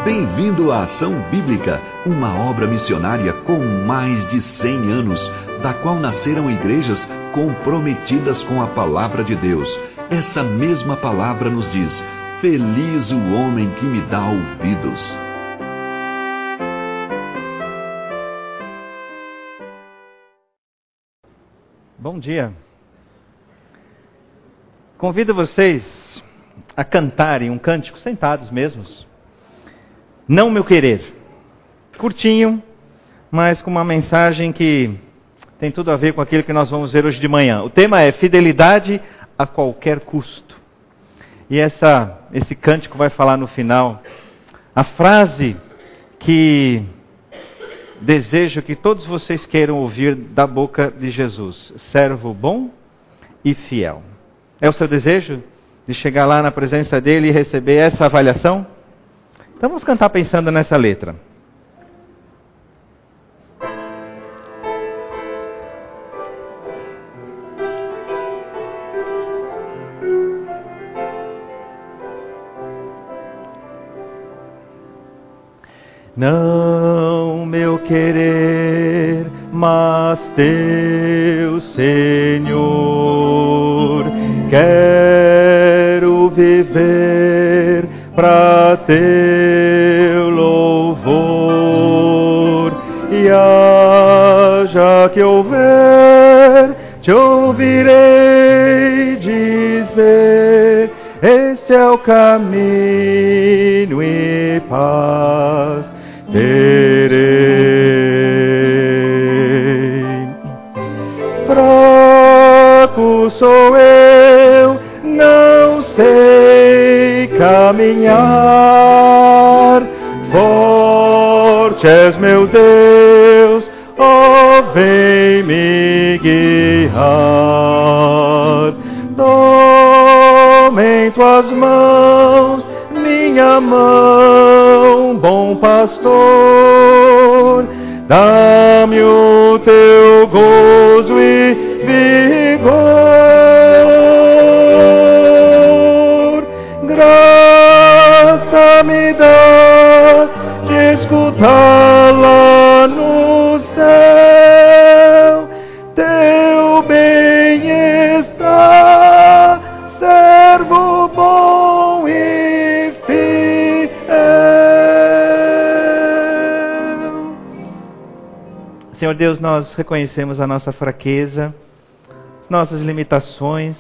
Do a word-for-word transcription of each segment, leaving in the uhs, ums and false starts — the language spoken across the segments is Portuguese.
Bem-vindo à Ação Bíblica, uma obra missionária com mais de cem anos, da qual nasceram igrejas comprometidas com a palavra de Deus. Essa mesma palavra nos diz: feliz o homem que me dá ouvidos. Bom dia. Convido vocês a cantarem um cântico sentados mesmos. Não Meu Querer. Curtinho, mas com uma mensagem que tem tudo a ver com aquilo que nós vamos ver hoje de manhã. O tema é fidelidade a qualquer custo. E essa, esse cântico vai falar no final a frase que desejo que todos vocês queiram ouvir da boca de Jesus: servo bom e fiel. É o seu desejo de chegar lá na presença dele e receber essa avaliação? Então vamos cantar pensando nessa letra. Não meu querer, mas teu, Senhor, quero viver para teu louvor, e haja que houver, te ouvirei dizer: este é o caminho e paz terei. Fraco sou eu, não sei caminhar, forte és meu Deus, ó, vem me guiar. Toma em tuas mãos minha mão, bom pastor, dá-me o teu gozo e vigor. Graça me dá de escutar lá no céu teu bem-estar, servo bom e fiel. Senhor Deus, nós reconhecemos a nossa fraqueza, as nossas limitações,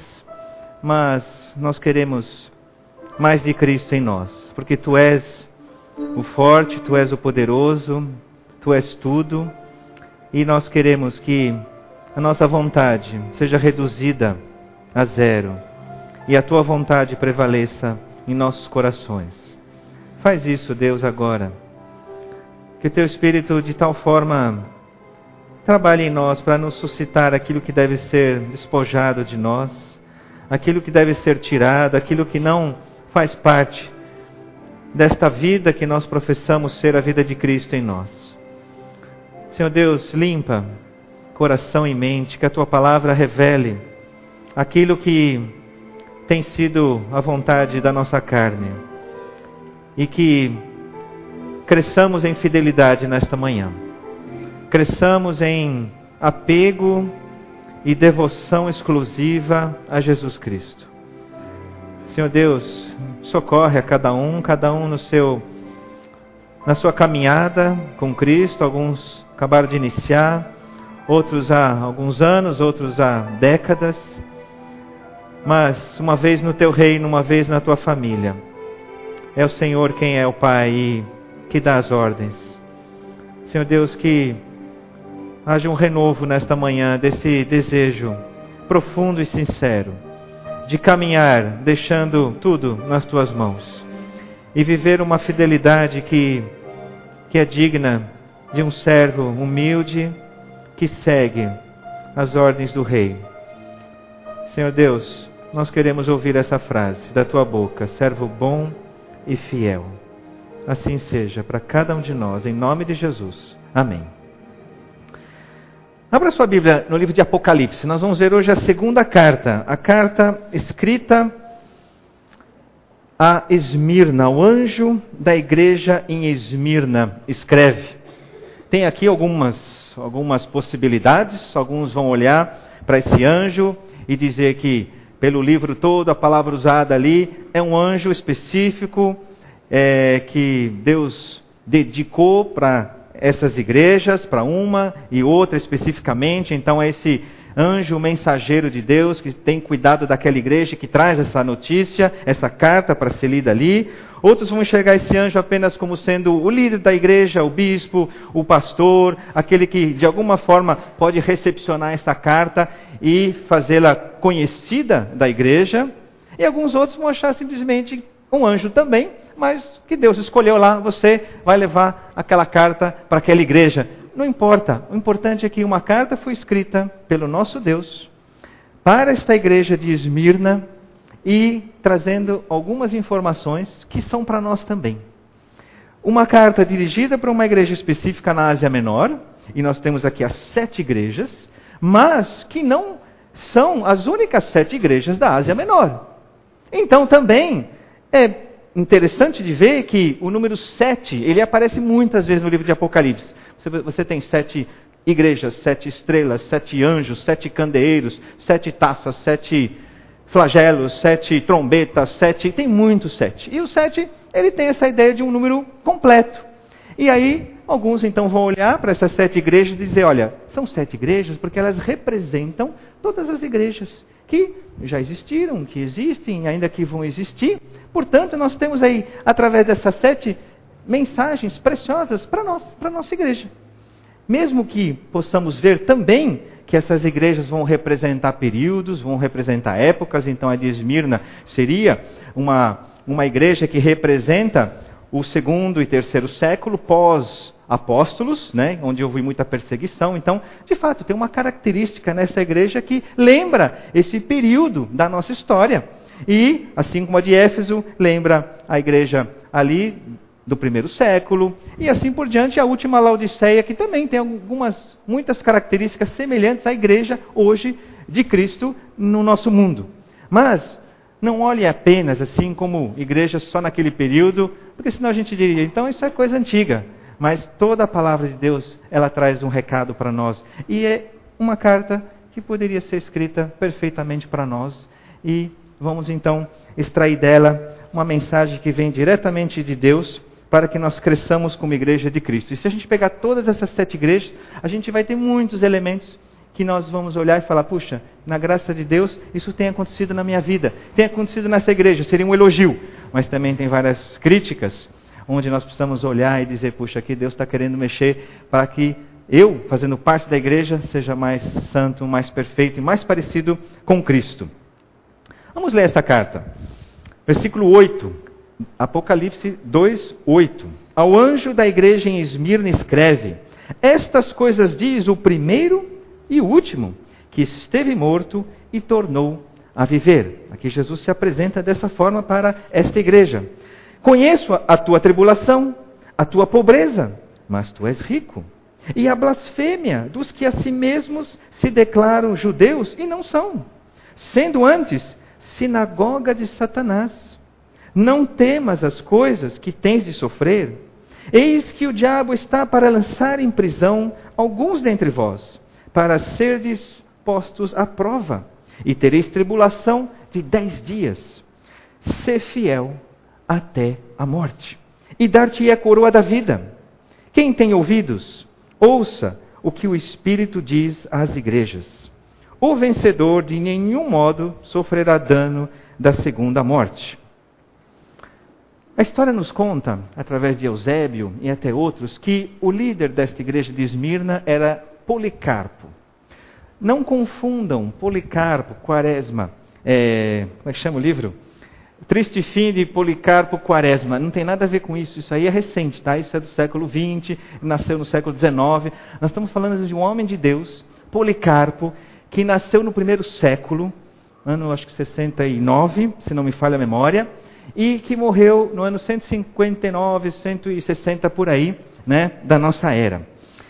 mas nós queremos mais de Cristo em nós, porque Tu és o forte, Tu és o poderoso, Tu és tudo, e nós queremos que a nossa vontade seja reduzida a zero e a Tua vontade prevaleça em nossos corações. Faz isso, Deus, agora. Que o Teu Espírito de tal forma trabalhe em nós para nos suscitar aquilo que deve ser despojado de nós, aquilo que deve ser tirado, aquilo que não faz parte desta vida que nós professamos ser a vida de Cristo em nós. Senhor Deus, limpa coração e mente, que a Tua palavra revele aquilo que tem sido a vontade da nossa carne, e que cresçamos em fidelidade nesta manhã, cresçamos em apego e devoção exclusiva a Jesus Cristo. Senhor Deus, socorre a cada um, cada um no seu, na sua caminhada com Cristo. Alguns acabaram de iniciar, outros há alguns anos, outros há décadas, mas uma vez no Teu reino, uma vez na Tua família. É o Senhor quem é o Pai e que dá as ordens. Senhor Deus, que haja um renovo nesta manhã desse desejo profundo e sincero de caminhar, deixando tudo nas Tuas mãos e viver uma fidelidade que, que é digna de um servo humilde que segue as ordens do Rei. Senhor Deus, nós queremos ouvir essa frase da Tua boca: servo bom e fiel. Assim seja para cada um de nós, em nome de Jesus. Amém. Abra sua Bíblia no livro de Apocalipse. Nós vamos ver hoje a segunda carta, a carta escrita a Esmirna, o anjo da igreja em Esmirna, escreve. Tem aqui algumas, algumas possibilidades. Alguns vão olhar para esse anjo e dizer que, pelo livro todo, a palavra usada ali é um anjo específico é, que Deus dedicou para essas igrejas, para uma e outra especificamente. Então é esse anjo mensageiro de Deus que tem cuidado daquela igreja, que traz essa notícia, essa carta para ser lida ali. Outros vão enxergar esse anjo apenas como sendo o líder da igreja, o bispo, o pastor, aquele que de alguma forma pode recepcionar essa carta e fazê-la conhecida da igreja. E alguns outros vão achar simplesmente um anjo também, mas que Deus escolheu lá, você vai levar aquela carta para aquela igreja. Não importa, o importante é que uma carta foi escrita pelo nosso Deus para esta igreja de Esmirna e trazendo algumas informações que são para nós também. Uma carta dirigida para uma igreja específica na Ásia Menor, e nós temos aqui as sete igrejas, mas que não são as únicas sete igrejas da Ásia Menor. Então também é interessante de ver que o número sete, ele aparece muitas vezes no livro de Apocalipse. Você, você tem sete igrejas, sete estrelas, sete anjos, sete candeeiros, sete taças, sete flagelos, sete trombetas, sete, tem muitos sete. E o sete, ele tem essa ideia de um número completo. E aí, alguns então vão olhar para essas sete igrejas e dizer, olha, são sete igrejas porque elas representam todas as igrejas que já existiram, que existem, ainda que vão existir. Portanto, nós temos aí, através dessas sete mensagens preciosas para nós, para a nossa igreja. Mesmo que possamos ver também que essas igrejas vão representar períodos, vão representar épocas. Então a de Esmirna seria uma, uma igreja que representa o segundo e terceiro século pós-apóstolos, né, onde houve muita perseguição. Então, de fato, tem uma característica nessa igreja que lembra esse período da nossa história. E, assim como a de Éfeso, lembra a igreja ali do primeiro século, e assim por diante, a última Laodiceia, que também tem algumas, muitas características semelhantes à igreja hoje de Cristo no nosso mundo. Mas não olhe apenas assim como igrejas só naquele período, porque senão a gente diria, então isso é coisa antiga. Mas toda a palavra de Deus, ela traz um recado para nós. E é uma carta que poderia ser escrita perfeitamente para nós. E vamos então extrair dela uma mensagem que vem diretamente de Deus, para que nós cresçamos como igreja de Cristo. E se a gente pegar todas essas sete igrejas, a gente vai ter muitos elementos que nós vamos olhar e falar, puxa, na graça de Deus, isso tem acontecido na minha vida, tem acontecido nessa igreja, seria um elogio. Mas também tem várias críticas, onde nós precisamos olhar e dizer, puxa, aqui Deus está querendo mexer para que eu, fazendo parte da igreja, seja mais santo, mais perfeito e mais parecido com Cristo. Vamos ler essa carta. Versículo oito. Apocalipse dois, oito. Ao anjo da igreja em Esmirna escreve, estas coisas diz o primeiro e o último, que esteve morto e tornou a viver. Aqui Jesus se apresenta dessa forma para esta igreja. Conheço a tua tribulação, a tua pobreza, mas tu és rico. E a blasfêmia dos que a si mesmos se declaram judeus e não são, sendo antes sinagoga de Satanás. Não temas as coisas que tens de sofrer. Eis que o diabo está para lançar em prisão alguns dentre vós, para serdes postos à prova, e tereis tribulação de dez dias. Sê fiel até a morte, e dar-te-ei a coroa da vida. Quem tem ouvidos, ouça o que o Espírito diz às igrejas. O vencedor de nenhum modo sofrerá dano da segunda morte. A história nos conta, através de Eusébio e até outros, que o líder desta igreja de Esmirna era Policarpo. Não confundam Policarpo, Quaresma, é, como é que chama o livro? Triste Fim de Policarpo Quaresma. Não tem nada a ver com isso, isso aí é recente, tá? Isso é do século vinte, nasceu no século dezenove. Nós estamos falando de um homem de Deus, Policarpo, que nasceu no primeiro século, ano acho que sessenta e nove, se não me falha a memória, e que morreu no ano cento e cinquenta e nove, cento e sessenta por aí, né, da nossa era.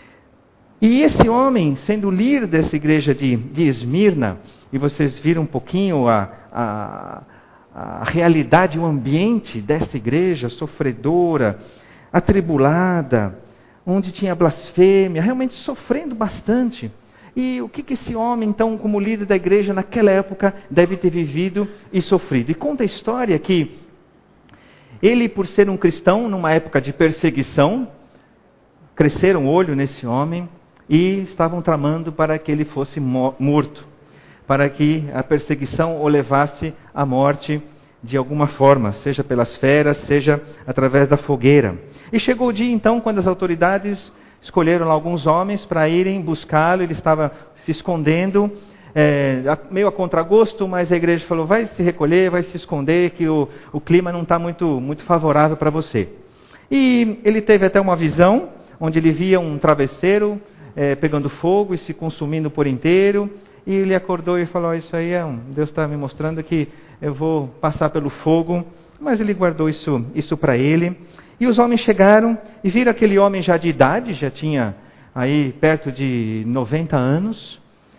E esse homem, sendo líder dessa igreja de, de Esmirna, e vocês viram um pouquinho a, a, a realidade, o ambiente dessa igreja sofredora, atribulada, onde tinha blasfêmia, realmente sofrendo bastante. E o que, que esse homem, então, como líder da igreja, naquela época, deve ter vivido e sofrido? E conta a história que ele, por ser um cristão, numa época de perseguição, cresceram o olho nesse homem e estavam tramando para que ele fosse morto, para que a perseguição o levasse à morte de alguma forma, seja pelas feras, seja através da fogueira. E chegou o dia então, quando as autoridades escolheram lá alguns homens para irem buscá-lo. Ele estava se escondendo, é, meio a contragosto, mas a igreja falou, vai se recolher, vai se esconder, que o, o clima não está muito, muito favorável para você. E ele teve até uma visão, onde ele via um travesseiro é, pegando fogo e se consumindo por inteiro. E ele acordou e falou, isso aí é um, Deus está me mostrando que eu vou passar pelo fogo. Mas ele guardou isso, isso para ele. E os homens chegaram e viram aquele homem já de idade, já tinha aí perto de noventa anos.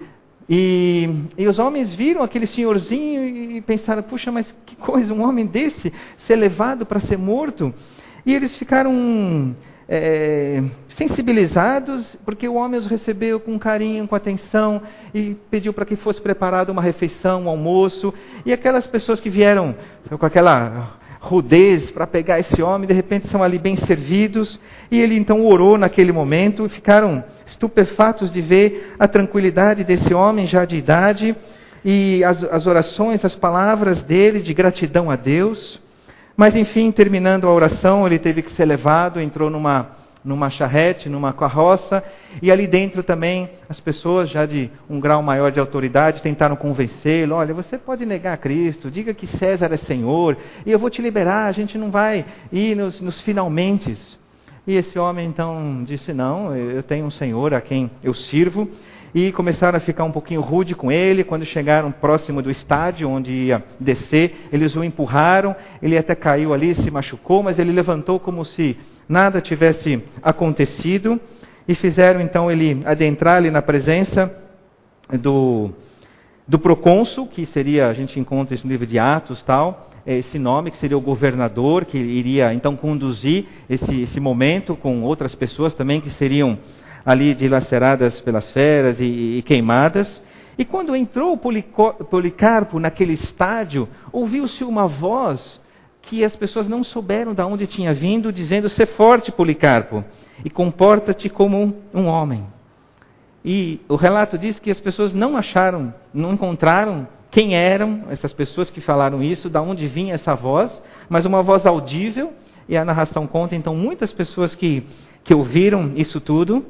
E, e os homens viram aquele senhorzinho e pensaram, puxa, mas que coisa, um homem desse ser levado para ser morto? E eles ficaram é, sensibilizados, porque o homem os recebeu com carinho, com atenção, e pediu para que fosse preparada uma refeição, um almoço. E aquelas pessoas que vieram com aquela rudez para pegar esse homem, de repente são ali bem servidos. E ele então orou naquele momento, e ficaram estupefatos de ver a tranquilidade desse homem já de idade, e as, as orações, as palavras dele de gratidão a Deus. Mas enfim, terminando a oração, ele teve que ser levado, entrou numa, numa charrete, numa carroça, e ali dentro também as pessoas já de um grau maior de autoridade tentaram convencê-lo, olha, você pode negar a Cristo, diga que César é Senhor, e eu vou te liberar, a gente não vai ir nos, nos finalmentes. E esse homem então disse, não, eu tenho um Senhor a quem eu sirvo. E começaram a ficar um pouquinho rude com ele. Quando chegaram próximo do estádio onde ia descer, eles o empurraram, ele até caiu ali, se machucou, mas ele levantou como se nada tivesse acontecido, e fizeram então ele adentrar ali na presença do, do procônsul, que seria, a gente encontra isso no livro de Atos, tal, esse nome, que seria o governador, que iria então conduzir esse, esse momento com outras pessoas também que seriam ali dilaceradas pelas feras e, e queimadas. E quando entrou o Policarpo naquele estádio, ouviu-se uma voz que as pessoas não souberam de onde tinha vindo, dizendo, "Sê forte, Policarpo, e comporta-te como um homem." E o relato diz que as pessoas não acharam, não encontraram quem eram essas pessoas que falaram isso, de onde vinha essa voz, mas uma voz audível, e a narração conta então muitas pessoas que, que ouviram isso tudo.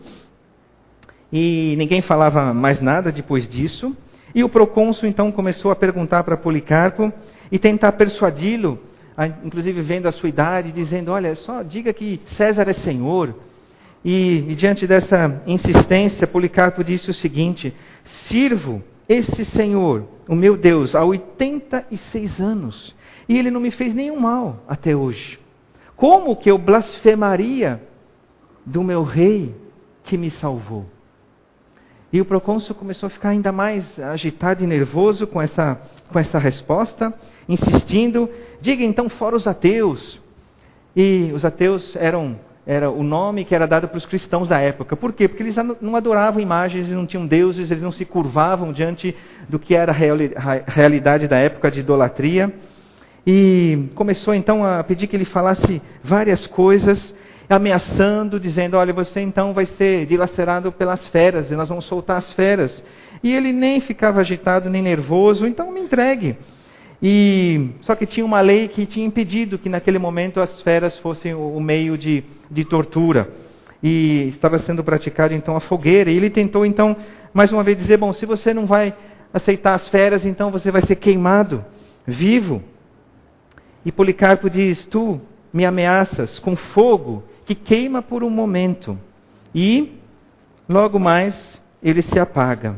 E ninguém falava mais nada depois disso. E o procônsul então começou a perguntar para Policarpo e tentar persuadi-lo, inclusive vendo a sua idade, dizendo, olha, só diga que César é Senhor. E, e diante dessa insistência, Policarpo disse o seguinte, sirvo esse Senhor, o meu Deus, há oitenta e seis anos, e ele não me fez nenhum mal até hoje. Como que eu blasfemaria do meu rei que me salvou? E o procônsul começou a ficar ainda mais agitado e nervoso com essa, com essa resposta, insistindo, diga então fora os ateus. E os ateus eram, era o nome que era dado para os cristãos da época. Por quê? Porque eles não adoravam imagens, eles não tinham deuses, eles não se curvavam diante do que era a realidade da época de idolatria. E começou então a pedir que ele falasse várias coisas, ameaçando, dizendo, olha, você então vai ser dilacerado pelas feras, e nós vamos soltar as feras. E ele nem ficava agitado, nem nervoso, então me entregue. E, só que tinha uma lei que tinha impedido que naquele momento as feras fossem o meio de, de tortura. E estava sendo praticado então a fogueira, e ele tentou então, mais uma vez dizer, bom, se você não vai aceitar as feras, então você vai ser queimado, vivo. E Policarpo diz, tu me ameaças com fogo, que queima por um momento, e logo mais ele se apaga.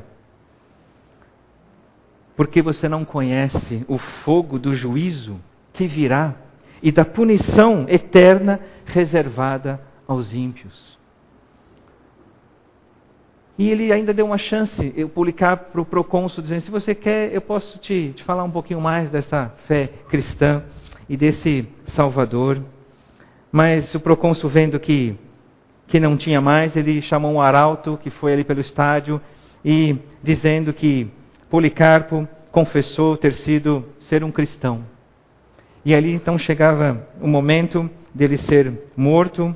Porque você não conhece o fogo do juízo que virá e da punição eterna reservada aos ímpios. E ele ainda deu uma chance, eu publicar para o procônsul, dizendo, se você quer, eu posso te, te falar um pouquinho mais dessa fé cristã e desse Salvador. Mas o procônsul, vendo que, que não tinha mais, ele chamou um arauto que foi ali pelo estádio, e dizendo que Policarpo confessou ter sido ser um cristão. E ali então chegava o momento dele ser morto,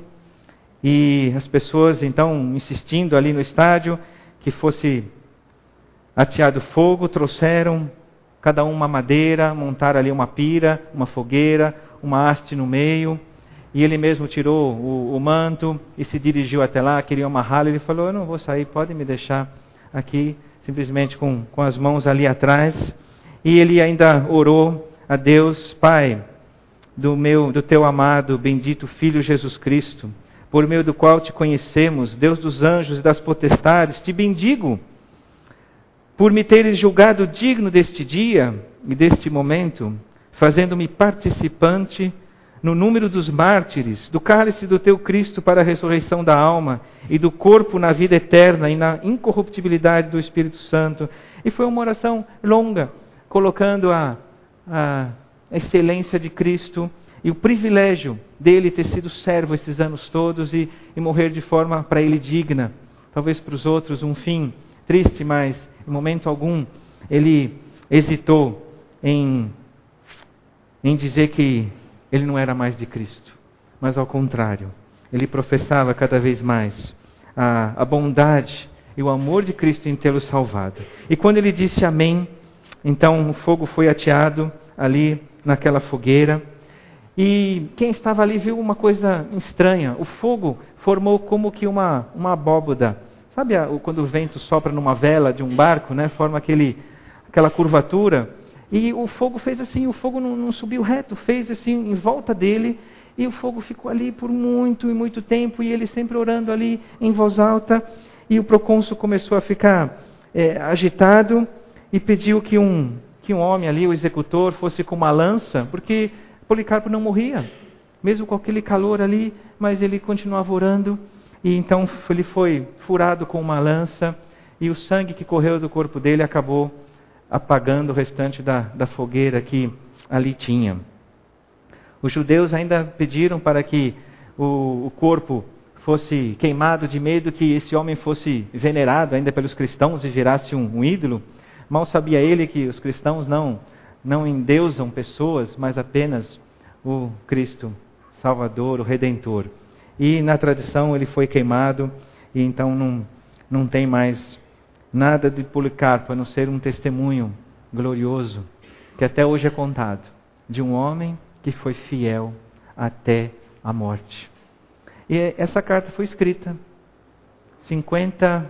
e as pessoas então insistindo ali no estádio que fosse ateado fogo, trouxeram cada um uma madeira, montaram ali uma pira, uma fogueira, uma haste no meio, e ele mesmo tirou o, o manto e se dirigiu até lá, queria amarrá-lo. Ele falou, eu não vou sair, pode me deixar aqui, simplesmente com, com as mãos ali atrás. E ele ainda orou a Deus, Pai, do, meu, do teu amado, bendito Filho Jesus Cristo, por meio do qual te conhecemos, Deus dos anjos e das potestades, te bendigo, por me teres julgado digno deste dia e deste momento, fazendo-me participante no número dos mártires, do cálice do teu Cristo para a ressurreição da alma, e do corpo na vida eterna e na incorruptibilidade do Espírito Santo. E foi uma oração longa, colocando a, a excelência de Cristo e o privilégio dele ter sido servo esses anos todos e, e morrer de forma para ele digna. Talvez para os outros um fim triste, mas em momento algum ele hesitou em, em dizer que ele não era mais de Cristo. Mas ao contrário, ele professava cada vez mais a, a bondade e o amor de Cristo em tê-lo salvado. E quando ele disse amém, então o fogo foi ateado ali naquela fogueira. E quem estava ali viu uma coisa estranha. O fogo formou como que uma, uma abóboda. Sabe a, quando o vento sopra numa vela de um barco, né? Forma aquele, aquela curvatura. E o fogo fez assim, o fogo não, não subiu reto, fez assim em volta dele. E o fogo ficou ali por muito e muito tempo. E ele sempre orando ali em voz alta. E o procônsul começou a ficar é, agitado e pediu que um, que um homem ali, o executor, fosse com uma lança, porque Policarpo não morria, mesmo com aquele calor ali, mas ele continuava orando, e então ele foi furado com uma lança, e o sangue que correu do corpo dele acabou apagando o restante da, da fogueira que ali tinha. Os judeus ainda pediram para que o, o corpo fosse queimado, de medo que esse homem fosse venerado ainda pelos cristãos e virasse um, um ídolo. Mal sabia ele que os cristãos não... não endeusam pessoas, mas apenas o Cristo Salvador, o Redentor. E na tradição ele foi queimado, e então não, não tem mais nada de Policarpo, a não ser um testemunho glorioso, que até hoje é contado, de um homem que foi fiel até a morte. E essa carta foi escrita cinquenta,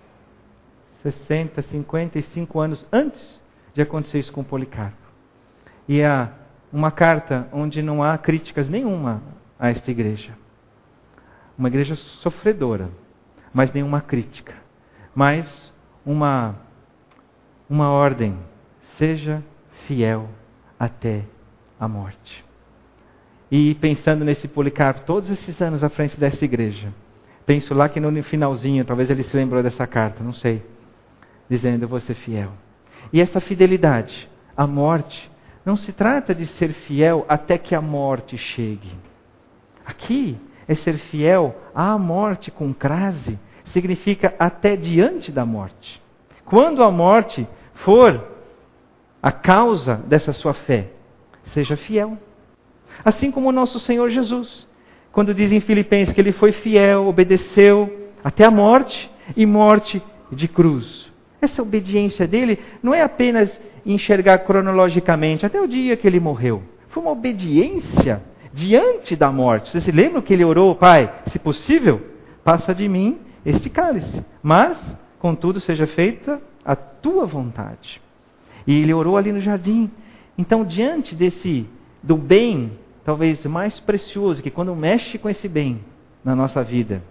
sessenta, cinquenta e cinco anos antes de acontecer isso com Policarpo. E é uma carta onde não há críticas nenhuma a esta igreja. Uma igreja sofredora, mas nenhuma crítica. Mas uma, uma ordem, seja fiel até a morte. E pensando nesse Policarpo, todos esses anos à frente dessa igreja, penso lá que no finalzinho, talvez ele se lembrou dessa carta, não sei, dizendo, eu vou ser fiel. E essa fidelidade, a morte, não se trata de ser fiel até que a morte chegue. Aqui é ser fiel à morte com crase, significa até diante da morte. Quando a morte for a causa dessa sua fé, seja fiel. Assim como o nosso Senhor Jesus, quando diz em Filipenses que ele foi fiel, obedeceu até a morte e morte de cruz. Essa obediência dele não é apenas enxergar cronologicamente até o dia que ele morreu. Foi uma obediência diante da morte. Você se lembra que ele orou, Pai, se possível, passa de mim este cálice, mas, contudo, seja feita a tua vontade. E ele orou ali no jardim. Então, diante desse, do bem, talvez mais precioso, que quando mexe com esse bem na nossa vida,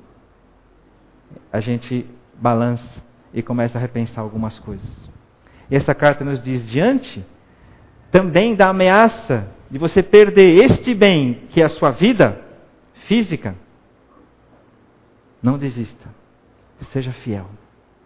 a gente balança e começa a repensar algumas coisas. E essa carta nos diz, diante também da ameaça de você perder este bem, que é a sua vida física, não desista. Seja fiel.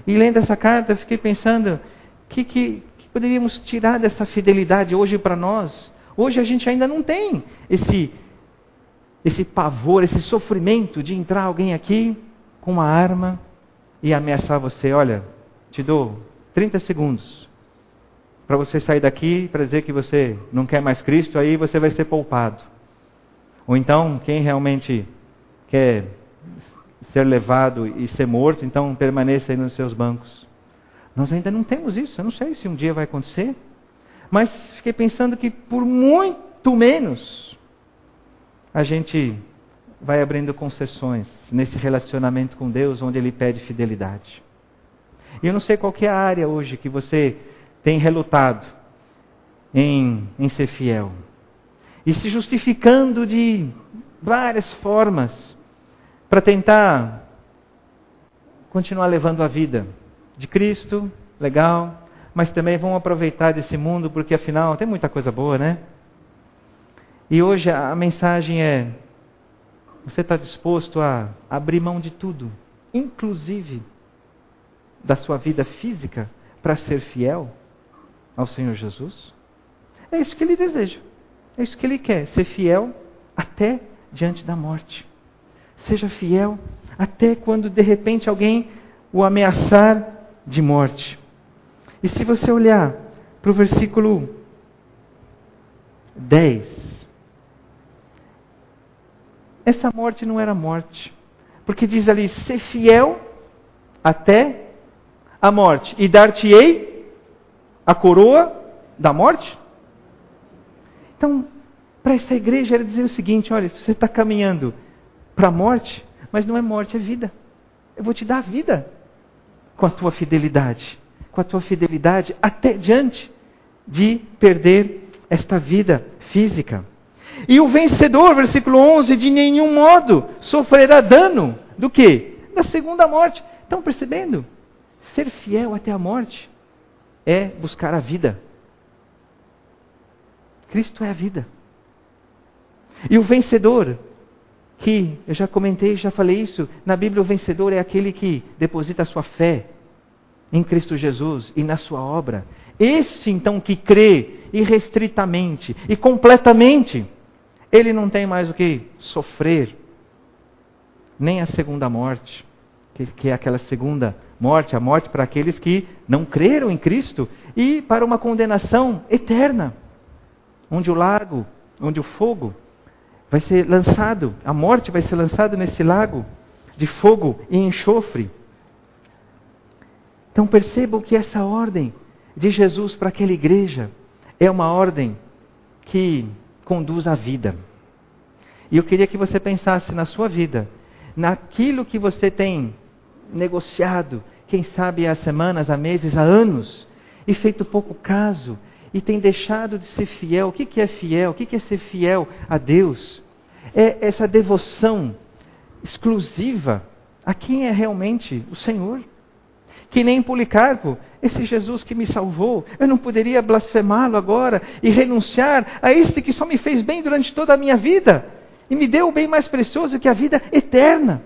E lendo essa carta, eu fiquei pensando, o que, que, que poderíamos tirar dessa fidelidade hoje para nós? Hoje a gente ainda não tem esse, esse pavor, esse sofrimento de entrar alguém aqui com uma arma e ameaçar você. Olha, te dou trinta segundos para você sair daqui para dizer que você não quer mais Cristo, aí você vai ser poupado. Ou então, quem realmente quer ser levado e ser morto, então permaneça aí nos seus bancos. Nós ainda não temos isso, eu não sei se um dia vai acontecer, mas fiquei pensando que por muito menos a gente vai abrindo concessões nesse relacionamento com Deus, onde Ele pede fidelidade. E eu não sei qual que é a área hoje que você tem relutado em, em ser fiel. E se justificando de várias formas para tentar continuar levando a vida de Cristo, legal, mas também vão aproveitar desse mundo, porque afinal tem muita coisa boa, né? E hoje a mensagem é: você está disposto a abrir mão de tudo, inclusive da sua vida física, para ser fiel ao Senhor Jesus? É isso que Ele deseja. É isso que Ele quer. Ser fiel até diante da morte. Seja fiel até quando de repente alguém o ameaçar de morte. E se você olhar para o versículo dez, essa morte não era morte. Porque diz ali, ser fiel até a morte. E dar-te-ei a coroa da morte? Então, para essa igreja, ele dizia o seguinte: olha, se você está caminhando para a morte, mas não é morte, é vida. Eu vou te dar a vida com a tua fidelidade. Com a tua fidelidade até diante de perder esta vida física. E o vencedor, versículo onze, de nenhum modo sofrerá dano do quê? Da segunda morte. Estão percebendo? Ser fiel até a morte é buscar a vida. Cristo é a vida. E o vencedor, que eu já comentei, já falei isso, na Bíblia o vencedor é aquele que deposita a sua fé em Cristo Jesus e na sua obra. Esse então que crê irrestritamente e completamente, ele não tem mais o que sofrer, nem a segunda morte, que, que é aquela segunda morte, a morte para aqueles que não creram em Cristo, e para uma condenação eterna, onde o lago, onde o fogo vai ser lançado, a morte vai ser lançada nesse lago de fogo e enxofre. Então percebam que essa ordem de Jesus para aquela igreja é uma ordem que conduz à vida. E eu queria que você pensasse na sua vida, naquilo que você tem negociado, quem sabe há semanas, há meses, há anos, e feito pouco caso, e tem deixado de ser fiel. O que é fiel? O que é ser fiel a Deus? É essa devoção exclusiva a quem é realmente o Senhor. Que nem Policarpo, esse Jesus que me salvou, eu não poderia blasfemá-lo agora e renunciar a este que só me fez bem durante toda a minha vida e me deu o bem mais precioso que a vida eterna.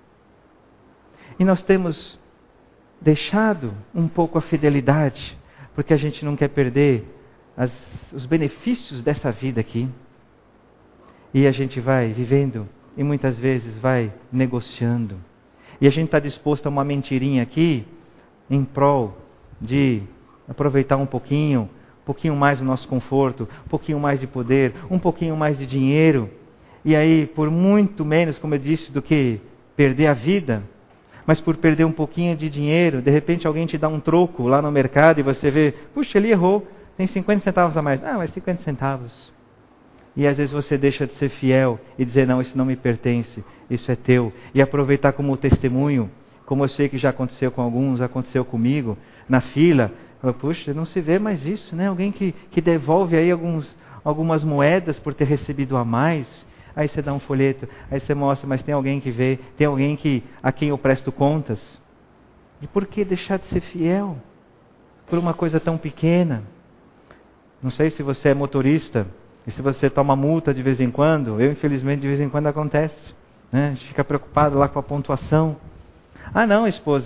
E nós temos deixado um pouco a fidelidade, porque a gente não quer perder as, os benefícios dessa vida aqui. E a gente vai vivendo e muitas vezes vai negociando. E a gente está disposto a uma mentirinha aqui em prol de aproveitar um pouquinho, um pouquinho mais do nosso conforto, um pouquinho mais de poder, um pouquinho mais de dinheiro. E aí, por muito menos, como eu disse, do que perder a vida, mas por perder um pouquinho de dinheiro, de repente alguém te dá um troco lá no mercado e você vê, puxa, ele errou, tem cinquenta centavos a mais. Ah, mas cinquenta centavos. E às vezes você deixa de ser fiel e dizer, não, isso não me pertence, isso é teu. E aproveitar como testemunho, como eu sei que já aconteceu com alguns, aconteceu comigo, na fila. Puxa, não se vê mais isso, né? Alguém que, que devolve aí alguns, algumas moedas por ter recebido a mais. Aí você dá um folheto, aí você mostra, mas tem alguém que vê, tem alguém que, a quem eu presto contas. E por que deixar de ser fiel por uma coisa tão pequena? Não sei se você é motorista e se você toma multa de vez em quando. Eu, infelizmente, de vez em quando acontece, né? A gente fica preocupado lá com a pontuação. Ah não, esposa,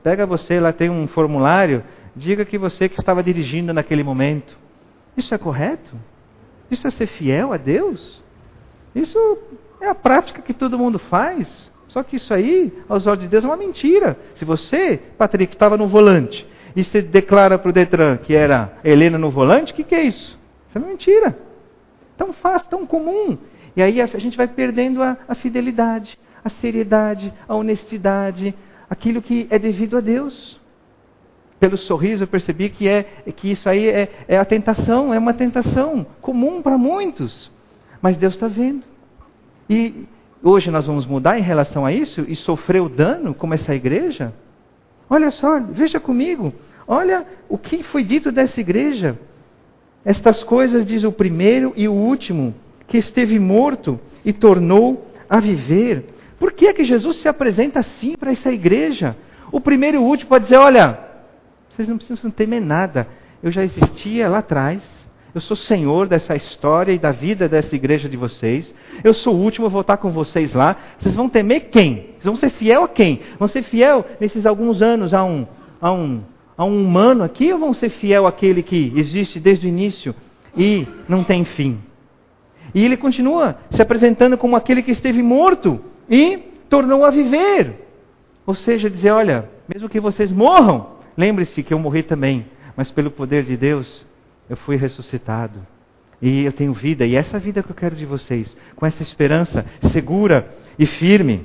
Pega você, lá tem um formulário, diga que você que estava dirigindo naquele momento. Isso é correto? Isso é ser fiel a Deus? Isso é a prática que todo mundo faz. Só que isso aí, aos olhos de Deus, é uma mentira. Se você, Patrick, estava no volante e você declara para o Detran que era Helena no volante, o que, que é isso? Isso é uma mentira. Tão fácil, tão comum. E aí a gente vai perdendo a, a fidelidade, a seriedade, a honestidade, aquilo que é devido a Deus. Pelo sorriso eu percebi que, é, que isso aí é, é a tentação, é uma tentação comum para muitos. Mas Deus está vendo. E hoje nós vamos mudar em relação a isso e sofrer o dano como essa igreja? Olha só, veja comigo. Olha o que foi dito dessa igreja. Estas coisas diz o primeiro e o último, que esteve morto e tornou a viver. Por que é que Jesus se apresenta assim para essa igreja? O primeiro e o último pode dizer, olha, vocês não precisam temer nada. Eu já existia lá atrás. Eu sou senhor dessa história e da vida dessa igreja de vocês. Eu sou o último, eu vou estar com vocês lá. Vocês vão temer quem? Vocês vão ser fiel a quem? Vão ser fiel nesses alguns anos a um, a um, a um humano aqui? Ou vão ser fiel àquele que existe desde o início e não tem fim? E ele continua se apresentando como aquele que esteve morto e tornou a viver. Ou seja, dizer, olha, mesmo que vocês morram, lembre-se que eu morri também, mas pelo poder de Deus, eu fui ressuscitado. E eu tenho vida, e essa vida que eu quero de vocês, com essa esperança segura e firme.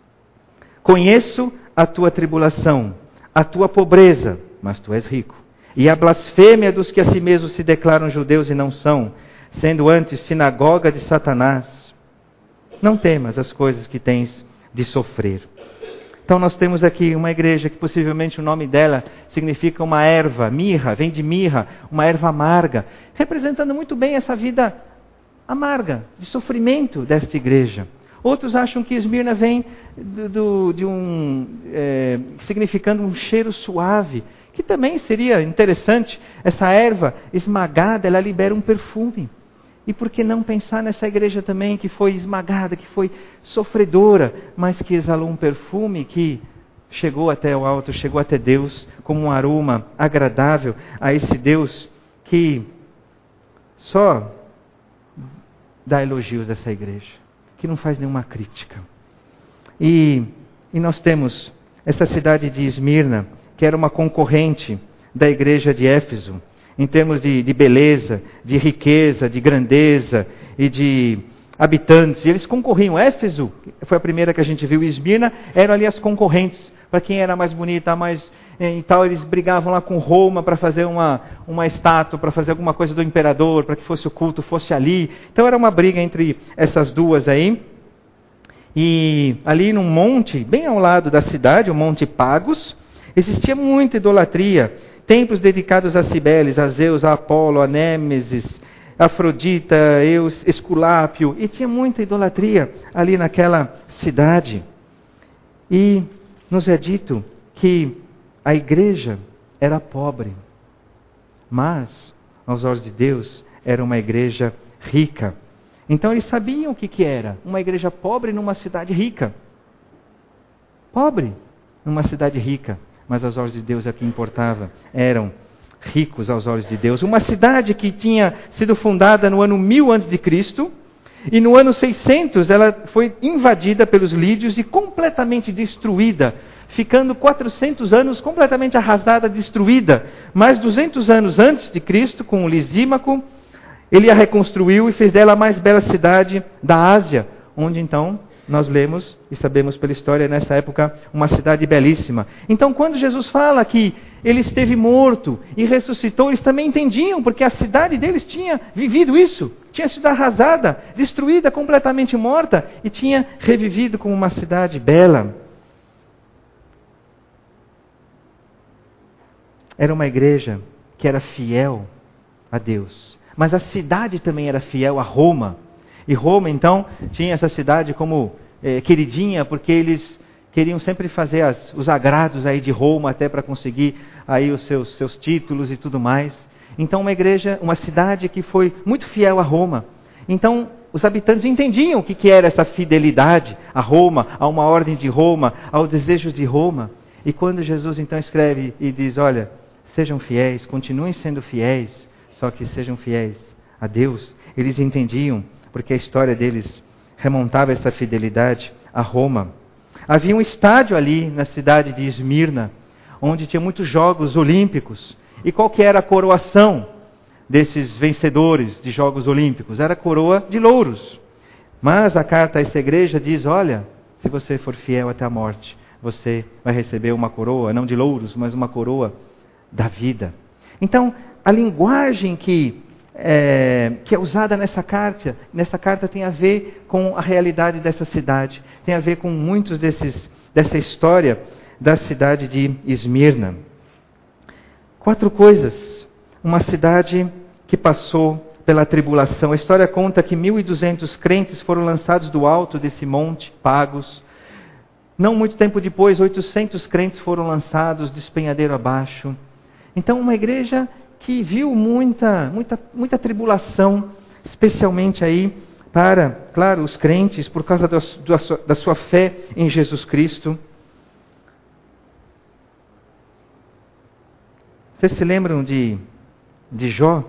Conheço a tua tribulação, a tua pobreza, mas tu és rico. E a blasfêmia dos que a si mesmos se declaram judeus e não são, sendo antes sinagoga de Satanás. Não temas as coisas que tens de sofrer. Então nós temos aqui uma igreja que possivelmente o nome dela significa uma erva, mirra, vem de mirra, uma erva amarga, representando muito bem essa vida amarga, de sofrimento desta igreja. Outros acham que Esmirna vem do, do, de um, é, significando um cheiro suave, que também seria interessante. Essa erva esmagada, ela libera um perfume. E por que não pensar nessa igreja também que foi esmagada, que foi sofredora, mas que exalou um perfume que chegou até o alto, chegou até Deus, como um aroma agradável a esse Deus que só dá elogios dessa igreja, que não faz nenhuma crítica. E, e nós temos essa cidade de Esmirna, que era uma concorrente da igreja de Éfeso, em termos de, de beleza, de riqueza, de grandeza e de habitantes. E eles concorriam. Éfeso foi a primeira que a gente viu. Esmirna eram ali as concorrentes. Para quem era mais bonita, mais e tal, eles brigavam lá com Roma para fazer uma, uma estátua, para fazer alguma coisa do imperador, para que fosse o culto, fosse ali. Então era uma briga entre essas duas aí. E ali num monte, bem ao lado da cidade, o Monte Pagos, existia muita idolatria. Templos dedicados a Cibeles, a Zeus, a Apolo, a Nêmesis, a Afrodita, Eus, Esculápio. E tinha muita idolatria ali naquela cidade. E nos é dito que a igreja era pobre, mas, aos olhos de Deus, era uma igreja rica. Então eles sabiam o que, que era uma igreja pobre numa cidade rica. Pobre numa cidade rica. Mas aos olhos de Deus é o que importava. Eram ricos aos olhos de Deus. Uma cidade que tinha sido fundada no ano mil antes de Cristo. E no ano seiscentos ela foi invadida pelos lídios e completamente destruída. Ficando quatrocentos anos completamente arrasada, destruída. Mais duzentos anos antes de Cristo, com o Lisímaco, ele a reconstruiu e fez dela a mais bela cidade da Ásia. Onde então nós lemos e sabemos pela história, nessa época, uma cidade belíssima. Então, quando Jesus fala que ele esteve morto e ressuscitou, eles também entendiam, porque a cidade deles tinha vivido isso. Tinha sido arrasada, destruída, completamente morta, e tinha revivido como uma cidade bela. Era uma igreja que era fiel a Deus. Mas a cidade também era fiel a Roma. E Roma, então, tinha essa cidade como eh, queridinha, porque eles queriam sempre fazer as, os agrados aí de Roma, até para conseguir aí os seus, seus títulos e tudo mais. Então, uma igreja, uma cidade que foi muito fiel a Roma. Então, os habitantes entendiam o que, que era essa fidelidade a Roma, a uma ordem de Roma, aos desejos de Roma. E quando Jesus então escreve e diz, olha, sejam fiéis, continuem sendo fiéis, só que sejam fiéis a Deus, eles entendiam, porque a história deles remontava essa fidelidade a Roma. Havia um estádio ali na cidade de Esmirna, onde tinha muitos jogos olímpicos. E qual que era a coroação desses vencedores de jogos olímpicos? Era a coroa de louros. Mas a carta a essa igreja diz, olha, se você for fiel até a morte, você vai receber uma coroa, não de louros, mas uma coroa da vida. Então, a linguagem que é, que é usada nessa carta, nessa carta tem a ver com a realidade dessa cidade, tem a ver com muitos desses, dessa história da cidade de Esmirna. Quatro coisas. Uma cidade que passou pela tribulação. A história conta que mil e duzentos crentes foram lançados do alto desse monte, pagos. Não muito tempo depois, oitocentos crentes foram lançados despenhadeiro abaixo. Então, uma igreja que viu muita, muita, muita tribulação, especialmente aí para, claro, os crentes, por causa da, da sua fé em Jesus Cristo. Vocês se lembram de, de Jó?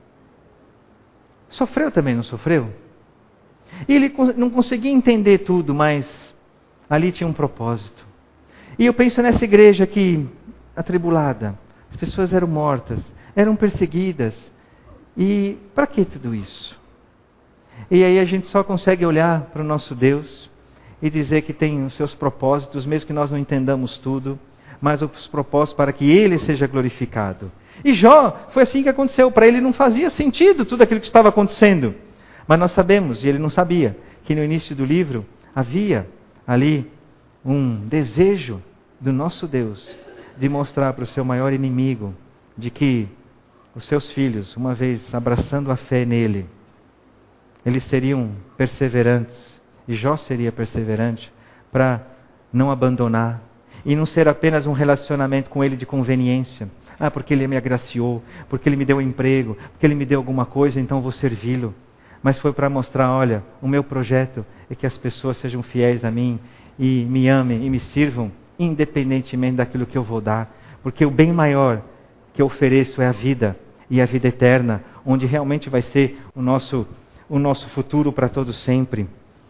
Sofreu também, não sofreu? E ele não conseguia entender tudo, mas ali tinha um propósito. E eu penso nessa igreja aqui, atribulada. As pessoas eram mortas, eram perseguidas. E para que tudo isso? E aí a gente só consegue olhar para o nosso Deus e dizer que tem os seus propósitos, mesmo que nós não entendamos tudo, mas os propósitos para que Ele seja glorificado. E Jó, foi assim que aconteceu. Para ele não fazia sentido tudo aquilo que estava acontecendo. Mas nós sabemos, e ele não sabia, que no início do livro havia ali um desejo do nosso Deus de mostrar para o seu maior inimigo de que os seus filhos, uma vez abraçando a fé nele, eles seriam perseverantes. E Jó seria perseverante para não abandonar. E não ser apenas um relacionamento com ele de conveniência. Ah, porque ele me agraciou, porque ele me deu um emprego, porque ele me deu alguma coisa, então vou servi-lo. Mas foi para mostrar, olha, o meu projeto é que as pessoas sejam fiéis a mim e me amem e me sirvam, independentemente daquilo que eu vou dar. Porque o bem maior que eu ofereço é a vida, e a vida eterna, onde realmente vai ser o nosso, o nosso futuro para todo sempre.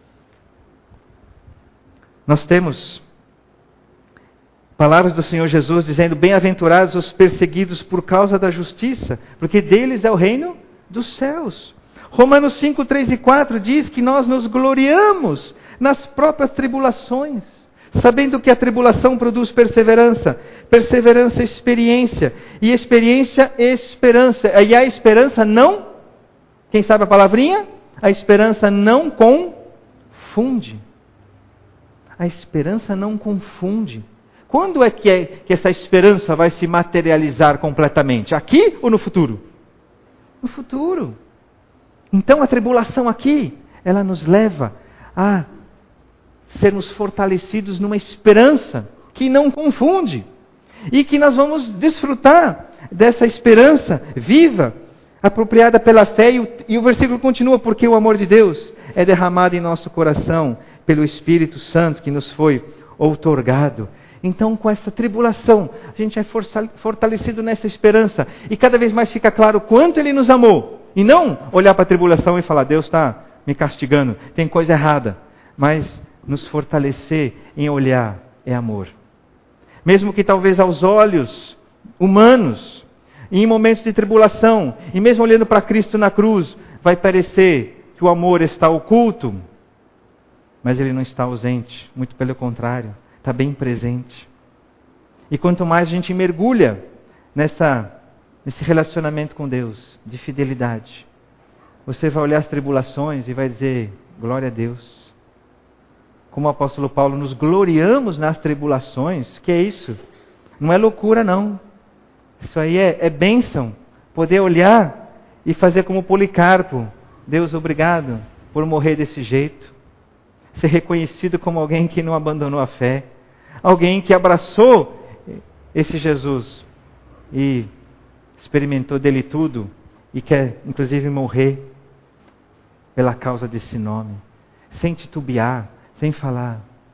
Nós temos palavras do Senhor Jesus dizendo, bem-aventurados os perseguidos por causa da justiça, porque deles é o reino dos céus. Romanos cinco, três e quatro diz que nós nos gloriamos nas próprias tribulações, sabendo que a tribulação produz perseverança, perseverança experiência, e experiência esperança, e a esperança não, quem sabe a palavrinha? A esperança não confunde. A esperança não confunde. Quando é que, é que essa esperança vai se materializar completamente? Aqui ou no futuro? No futuro. Então a tribulação aqui, ela nos leva a sermos fortalecidos numa esperança que não confunde. E que nós vamos desfrutar dessa esperança viva, apropriada pela fé. E o, e o versículo continua, porque o amor de Deus é derramado em nosso coração pelo Espírito Santo que nos foi outorgado. Então, com essa tribulação, a gente é fortalecido nessa esperança. E cada vez mais fica claro quanto Ele nos amou. E não olhar para a tribulação e falar, Deus está me castigando, tem coisa errada. Mas nos fortalecer em olhar é amor. Mesmo que talvez aos olhos humanos, e em momentos de tribulação, e mesmo olhando para Cristo na cruz, vai parecer que o amor está oculto. Mas Ele não está ausente, muito pelo contrário. Está bem presente. E quanto mais a gente mergulha nessa, nesse relacionamento com Deus, de fidelidade, você vai olhar as tribulações e vai dizer, glória a Deus. Como o apóstolo Paulo, nos gloriamos nas tribulações. Que é isso? Não é loucura não. Isso aí é, é bênção. Poder olhar e fazer como Policarpo. Deus, obrigado por morrer desse jeito. Ser reconhecido como alguém que não abandonou a fé. Alguém que abraçou esse Jesus e experimentou dele tudo e quer inclusive morrer pela causa desse nome. Sem titubear, sem falar,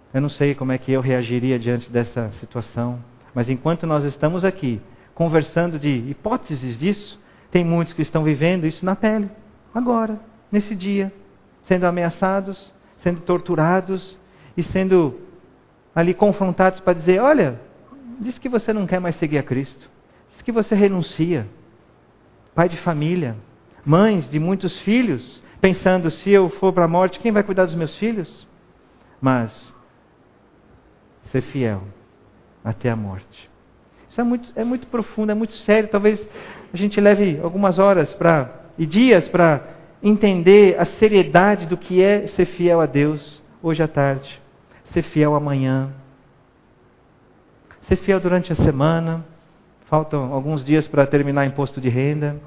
Eu não sei como é que eu reagiria diante dessa situação. Mas enquanto nós estamos aqui, conversando de hipóteses disso, tem muitos que estão vivendo isso na pele. Agora, nesse dia. Sendo ameaçados, sendo torturados e sendo ali confrontados para dizer, olha, diz que você não quer mais seguir a Cristo. Diz que você renuncia. Pai de família, mães de muitos filhos, pensando, se eu for para a morte, quem vai cuidar dos meus filhos? Mas, ser fiel até a morte. Isso é muito, é muito profundo, é muito sério. Talvez a gente leve algumas horas pra, e dias para entender a seriedade do que é ser fiel a Deus hoje à tarde. Ser fiel amanhã. Ser fiel durante a semana. Faltam alguns dias para terminar imposto de renda.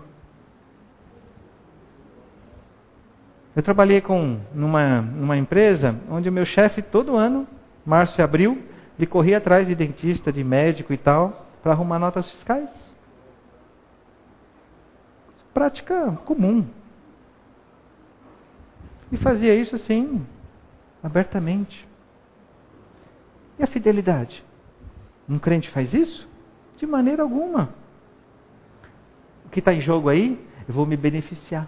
Eu trabalhei com, numa, numa empresa onde o meu chefe, todo ano, março e abril, ele corria atrás de dentista, de médico e tal, para arrumar notas fiscais. Prática comum. E fazia isso assim, abertamente. E a fidelidade? Um crente faz isso? De maneira alguma. O que está em jogo aí? Eu vou me beneficiar.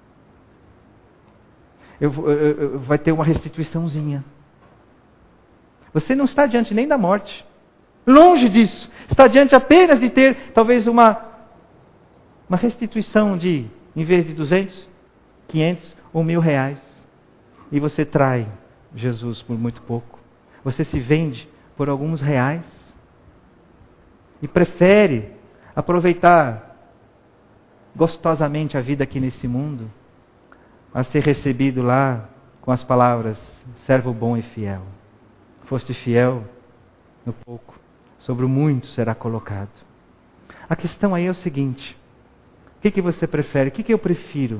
Eu, eu, eu, vai ter uma restituiçãozinha. Você não está diante nem da morte. Longe disso. Está diante apenas de ter talvez uma, uma restituição de, em vez de duzentos, quinhentos ou mil reais. E você trai Jesus por muito pouco. Você se vende por alguns reais. E prefere aproveitar gostosamente a vida aqui nesse mundo, a ser recebido lá com as palavras, servo bom e fiel. Foste fiel no pouco, sobre o muito será colocado. A questão aí é o seguinte, o que, que você prefere? O que, que eu prefiro?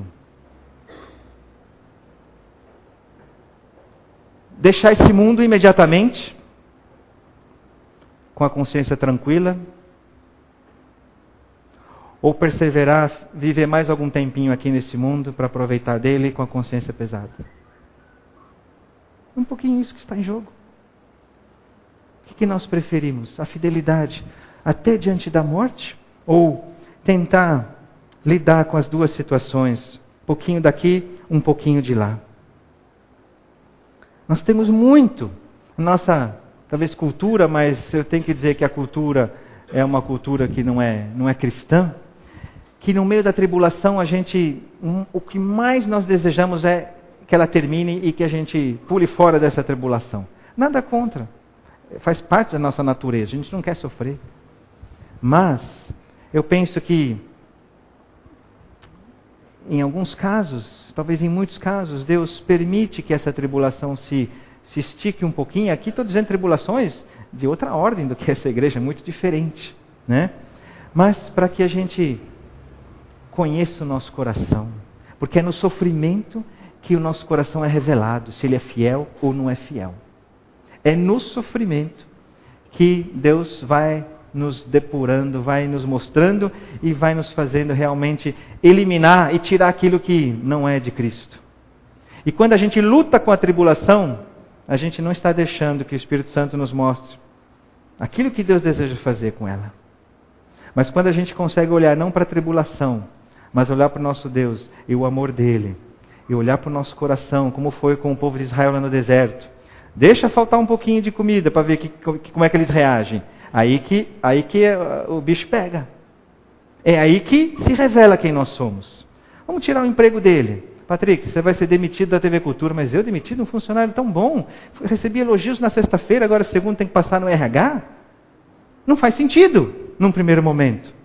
Deixar esse mundo imediatamente, com a consciência tranquila, ou perseverar, viver mais algum tempinho aqui nesse mundo para aproveitar dele com a consciência pesada? Um pouquinho isso que está em jogo. O que nós preferimos? A fidelidade até diante da morte? Ou tentar lidar com as duas situações? Um pouquinho daqui, um pouquinho de lá. Nós temos muito. Nossa, talvez cultura, mas eu tenho que dizer que a cultura é uma cultura que não é, não é cristã. Que no meio da tribulação a gente, um, o que mais nós desejamos é que ela termine e que a gente pule fora dessa tribulação. Nada contra. Faz parte da nossa natureza. A gente não quer sofrer. Mas eu penso que em alguns casos, talvez em muitos casos, Deus permite que essa tribulação se, se estique um pouquinho. Aqui estou dizendo tribulações de outra ordem do que essa igreja, muito diferente, né? Mas para que a gente conheça o nosso coração. Porque é no sofrimento que o nosso coração é revelado, se ele é fiel ou não é fiel. É no sofrimento que Deus vai nos depurando, vai nos mostrando e vai nos fazendo realmente eliminar e tirar aquilo que não é de Cristo. E quando a gente luta com a tribulação, a gente não está deixando que o Espírito Santo nos mostre aquilo que Deus deseja fazer com ela. Mas quando a gente consegue olhar não para a tribulação, mas olhar para o nosso Deus e o amor dele, e olhar para o nosso coração, como foi com o povo de Israel lá no deserto. Deixa faltar um pouquinho de comida para ver que, que, como é que eles reagem. Aí que, aí que o bicho pega. É aí que se revela quem nós somos. Vamos tirar o emprego dele. Patrick, você vai ser demitido da T V Cultura, mas eu demitido um funcionário tão bom. Eu recebi elogios na sexta-feira, agora segunda tem que passar no R H? Não faz sentido, num primeiro momento.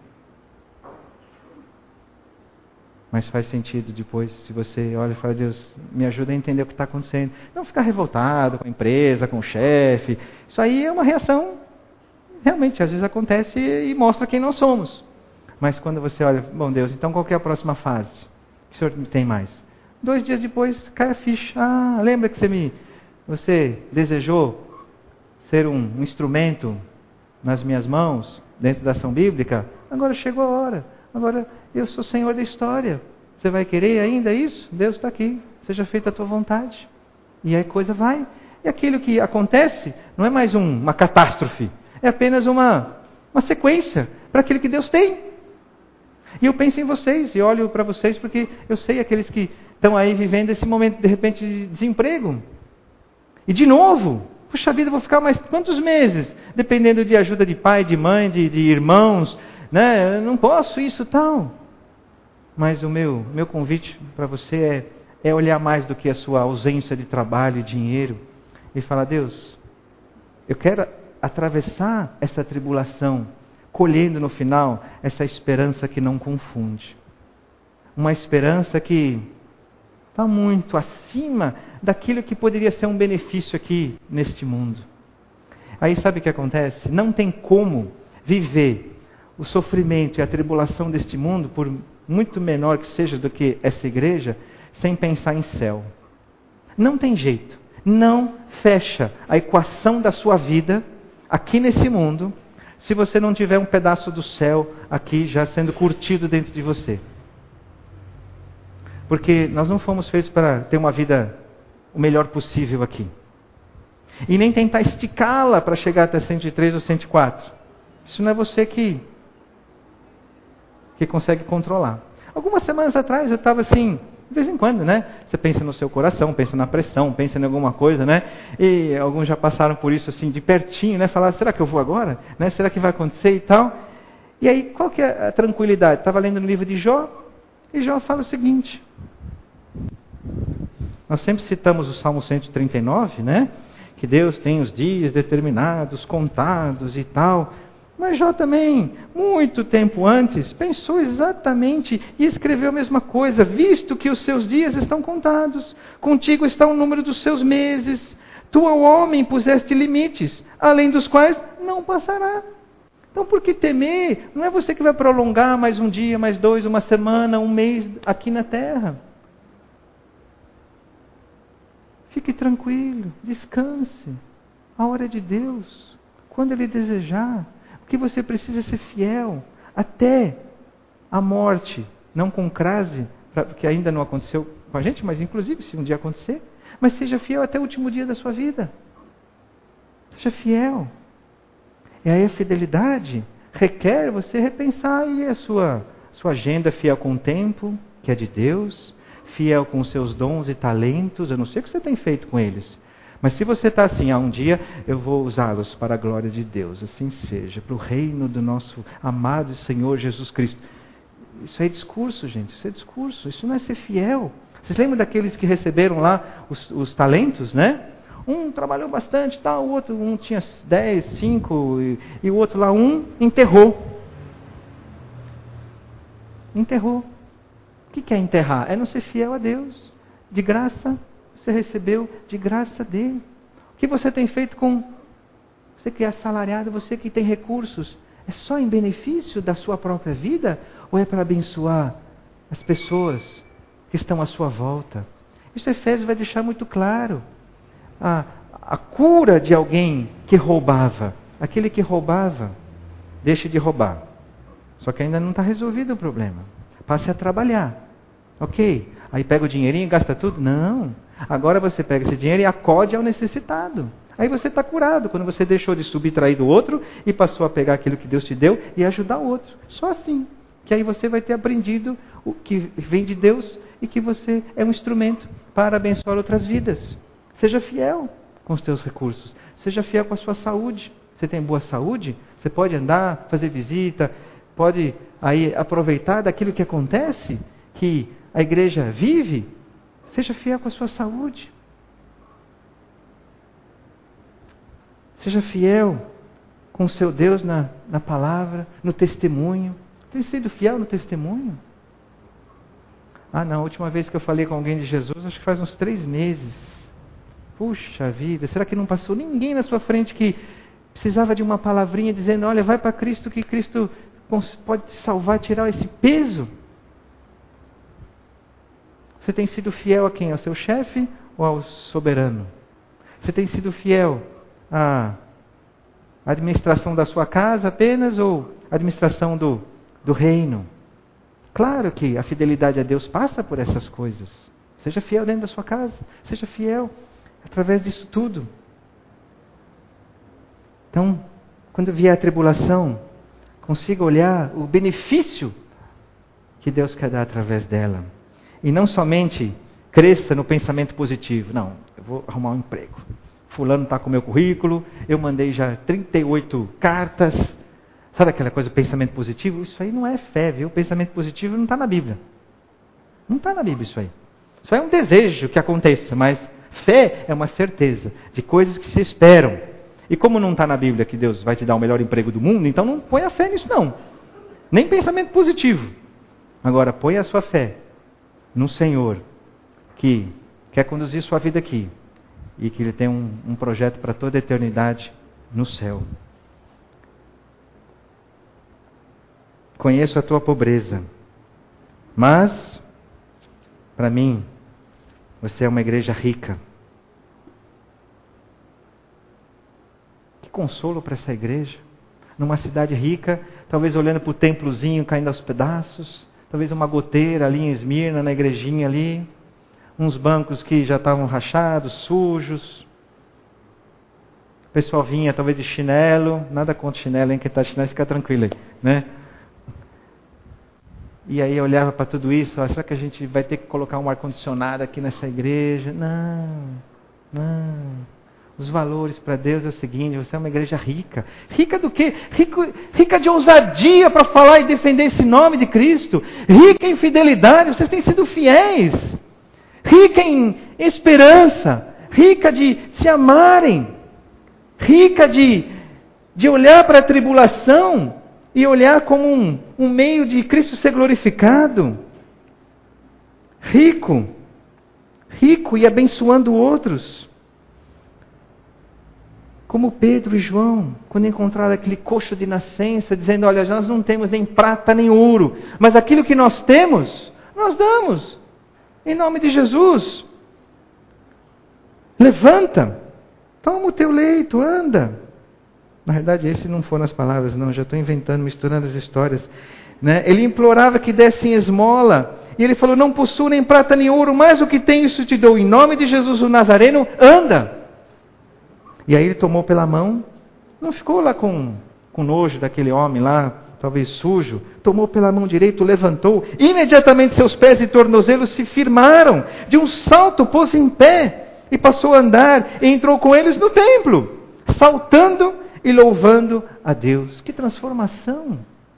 Mas faz sentido depois, se você olha e fala, Deus, me ajuda a entender o que está acontecendo. Não ficar revoltado com a empresa, com o chefe. Isso aí é uma reação, realmente, às vezes acontece e mostra quem nós somos. Mas quando você olha, bom Deus, então qual que é a próxima fase? O que o Senhor tem mais? Dois dias depois, cai a ficha. Ah, lembra que você me, você desejou ser um instrumento nas minhas mãos, dentro da ação bíblica? Agora chegou a hora. Agora, eu sou Senhor da história. Você vai querer ainda isso? Deus está aqui. Seja feita a tua vontade. E aí a coisa vai. E aquilo que acontece não é mais um, uma catástrofe, é apenas uma, uma sequência para aquilo que Deus tem. E eu penso em vocês e olho para vocês porque eu sei aqueles que estão aí vivendo esse momento de repente de desemprego. E de novo, puxa vida, vou ficar mais quantos meses? Dependendo de ajuda de pai, de mãe, de, de irmãos, né? Eu não posso isso tal. Mas o meu, meu convite para você é, é olhar mais do que a sua ausência de trabalho e dinheiro e falar, Deus, eu quero atravessar essa tribulação, colhendo no final essa esperança que não confunde. Uma esperança que está muito acima daquilo que poderia ser um benefício aqui neste mundo. Aí sabe o que acontece? Não tem como viver o sofrimento e a tribulação deste mundo, por muito menor que seja do que essa igreja, sem pensar em céu. Não tem jeito. Não fecha a equação da sua vida aqui nesse mundo se você não tiver um pedaço do céu aqui já sendo curtido dentro de você. Porque nós não fomos feitos para ter uma vida o melhor possível aqui. E nem tentar esticá-la para chegar até cento e três ou cento e quatro. Isso não é você que, que consegue controlar. Algumas semanas atrás eu estava assim, de vez em quando, né? Você pensa no seu coração, pensa na pressão, pensa em alguma coisa, né? E alguns já passaram por isso assim, de pertinho, né? Falar, será que eu vou agora? Né? Será que vai acontecer e tal? E aí, qual que é a tranquilidade? Estava lendo no livro de Jó, e Jó fala o seguinte. Nós sempre citamos o Salmo cento e trinta e nove, né? Que Deus tem os dias determinados, contados e tal. Mas Jó também, muito tempo antes, pensou exatamente e escreveu a mesma coisa. Visto que os seus dias estão contados, contigo está o número dos seus meses. Tu ao homem puseste limites, além dos quais não passará. Então por que temer? Não é você que vai prolongar mais um dia, mais dois, uma semana, um mês aqui na terra. Fique tranquilo, descanse. A hora é de Deus, quando Ele desejar. O que você precisa é ser fiel até a morte, não com crase, porque ainda não aconteceu com a gente, mas inclusive se um dia acontecer, mas seja fiel até o último dia da sua vida. Seja fiel. E aí a fidelidade requer você repensar aí a sua, sua agenda, fiel com o tempo, que é de Deus, fiel com os seus dons e talentos. Eu não sei o que você tem feito com eles. Mas se você está assim, ah, um dia eu vou usá-los para a glória de Deus, assim seja, para o reino do nosso amado Senhor Jesus Cristo. Isso é discurso, gente, isso é discurso, isso não é ser fiel. Vocês lembram daqueles que receberam lá os, os talentos, né? Um trabalhou bastante, tal, o outro, um tinha dez, cinco, e, e o outro lá, um, enterrou. Enterrou. O que é enterrar? É não ser fiel a Deus. De graça, você recebeu, de graça dele. O que você tem feito com você que é assalariado, você que tem recursos? É só em benefício da sua própria vida? Ou é para abençoar as pessoas que estão à sua volta? Isso Efésios vai deixar muito claro. A, a cura de alguém que roubava. Aquele que roubava, deixe de roubar. Só que ainda não está resolvido o problema. Passe a trabalhar. Ok? Aí pega o dinheirinho e gasta tudo? Não. Agora você pega esse dinheiro e acode ao necessitado. Aí você está curado, quando você deixou de subtrair do outro e passou a pegar aquilo que Deus te deu e ajudar o outro. Só assim. Que aí você vai ter aprendido o que vem de Deus e que você é um instrumento para abençoar outras vidas. Seja fiel com os teus recursos. Seja fiel com a sua saúde. Você tem boa saúde? Você pode andar, fazer visita, pode aí aproveitar daquilo que acontece, que a igreja vive. Seja fiel com a sua saúde. Seja fiel com o seu Deus na, na palavra, no testemunho. Tem sido fiel no testemunho? Ah, não, a última vez que eu falei com alguém de Jesus, acho que faz uns três meses. Puxa vida, será que não passou ninguém na sua frente que precisava de uma palavrinha dizendo, olha, vai para Cristo que Cristo pode te salvar, tirar esse peso? Você tem sido fiel a quem? Ao seu chefe ou ao soberano? Você tem sido fiel à administração da sua casa apenas ou à administração do, do reino? Claro que a fidelidade a Deus passa por essas coisas. Seja fiel dentro da sua casa. Seja fiel Através disso tudo. Então, quando vier a tribulação, consiga olhar o benefício que Deus quer dar através dela. E não somente cresça no pensamento positivo. Não, eu vou arrumar um emprego. Fulano está com o meu currículo, eu mandei já trinta e oito cartas. Sabe aquela coisa do pensamento positivo? Isso aí não é fé, viu? O pensamento positivo não está na Bíblia. Não está na Bíblia isso aí. Isso aí é um desejo que aconteça, mas fé é uma certeza de coisas que se esperam. E como não está na Bíblia que Deus vai te dar o melhor emprego do mundo, então não põe a fé nisso não. Nem pensamento positivo. Agora, põe a sua fé no Senhor, que quer conduzir sua vida aqui. E que Ele tem um, um projeto para toda a eternidade no céu. Conheço a tua pobreza, mas, para mim, você é uma igreja rica. Que consolo para essa igreja. Numa cidade rica, talvez olhando para o templozinho caindo aos pedaços, talvez uma goteira ali em Esmirna, na igrejinha ali, uns bancos que já estavam rachados, sujos. O pessoal vinha talvez de chinelo, nada contra chinelo, hein? Quem está de chinelo fica tranquilo aí, né? E aí eu olhava para tudo isso, ó, será que a gente vai ter que colocar um ar-condicionado aqui nessa igreja? Não, não. Os valores para Deus é o seguinte, você é uma igreja rica. Rica do quê? Rico, rica de ousadia para falar e defender esse nome de Cristo. Rica em fidelidade, vocês têm sido fiéis. Rica em esperança. Rica de se amarem. Rica de, de olhar para a tribulação e olhar como um, um meio de Cristo ser glorificado. Rico. Rico e abençoando outros. Como Pedro e João, quando encontraram aquele coxo de nascença, dizendo, olha, nós não temos nem prata nem ouro, mas aquilo que nós temos, nós damos. Em nome de Jesus. Levanta. Toma o teu leito, anda. Na verdade, esse não foram as palavras, não. Já estou inventando, misturando as histórias. Né? Ele implorava que dessem esmola. E ele falou, não possuo nem prata nem ouro, mas o que tenho isso te dou. Em nome de Jesus o Nazareno, anda. E aí ele tomou pela mão. Não ficou lá com, com nojo daquele homem lá, talvez sujo. Tomou pela mão direita, levantou. Imediatamente seus pés e tornozelos se firmaram. De um salto pôs em pé. E passou a andar. E entrou com eles no templo. Saltando e louvando a Deus. Que transformação!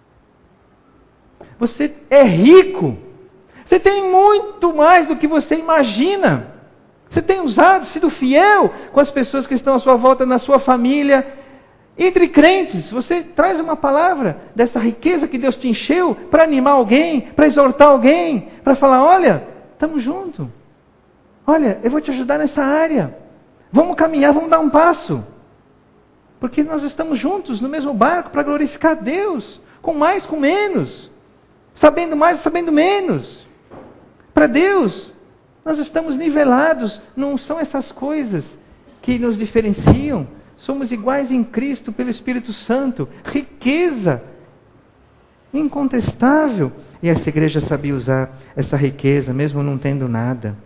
Você é rico. Você tem muito mais do que você imagina. Você tem usado, sido fiel com as pessoas que estão à sua volta, na sua família. Entre crentes, você traz uma palavra dessa riqueza que Deus te encheu para animar alguém, para exortar alguém, para falar, olha, estamos juntos. Olha, eu vou te ajudar nessa área. Vamos caminhar, vamos dar um passo. Porque nós estamos juntos no mesmo barco para glorificar a Deus. Com mais, com menos. Sabendo mais, sabendo menos. Para Deus, nós estamos nivelados. Não são essas coisas que nos diferenciam. Somos iguais em Cristo pelo Espírito Santo. Riqueza incontestável. E essa igreja sabia usar essa riqueza, mesmo não tendo nada.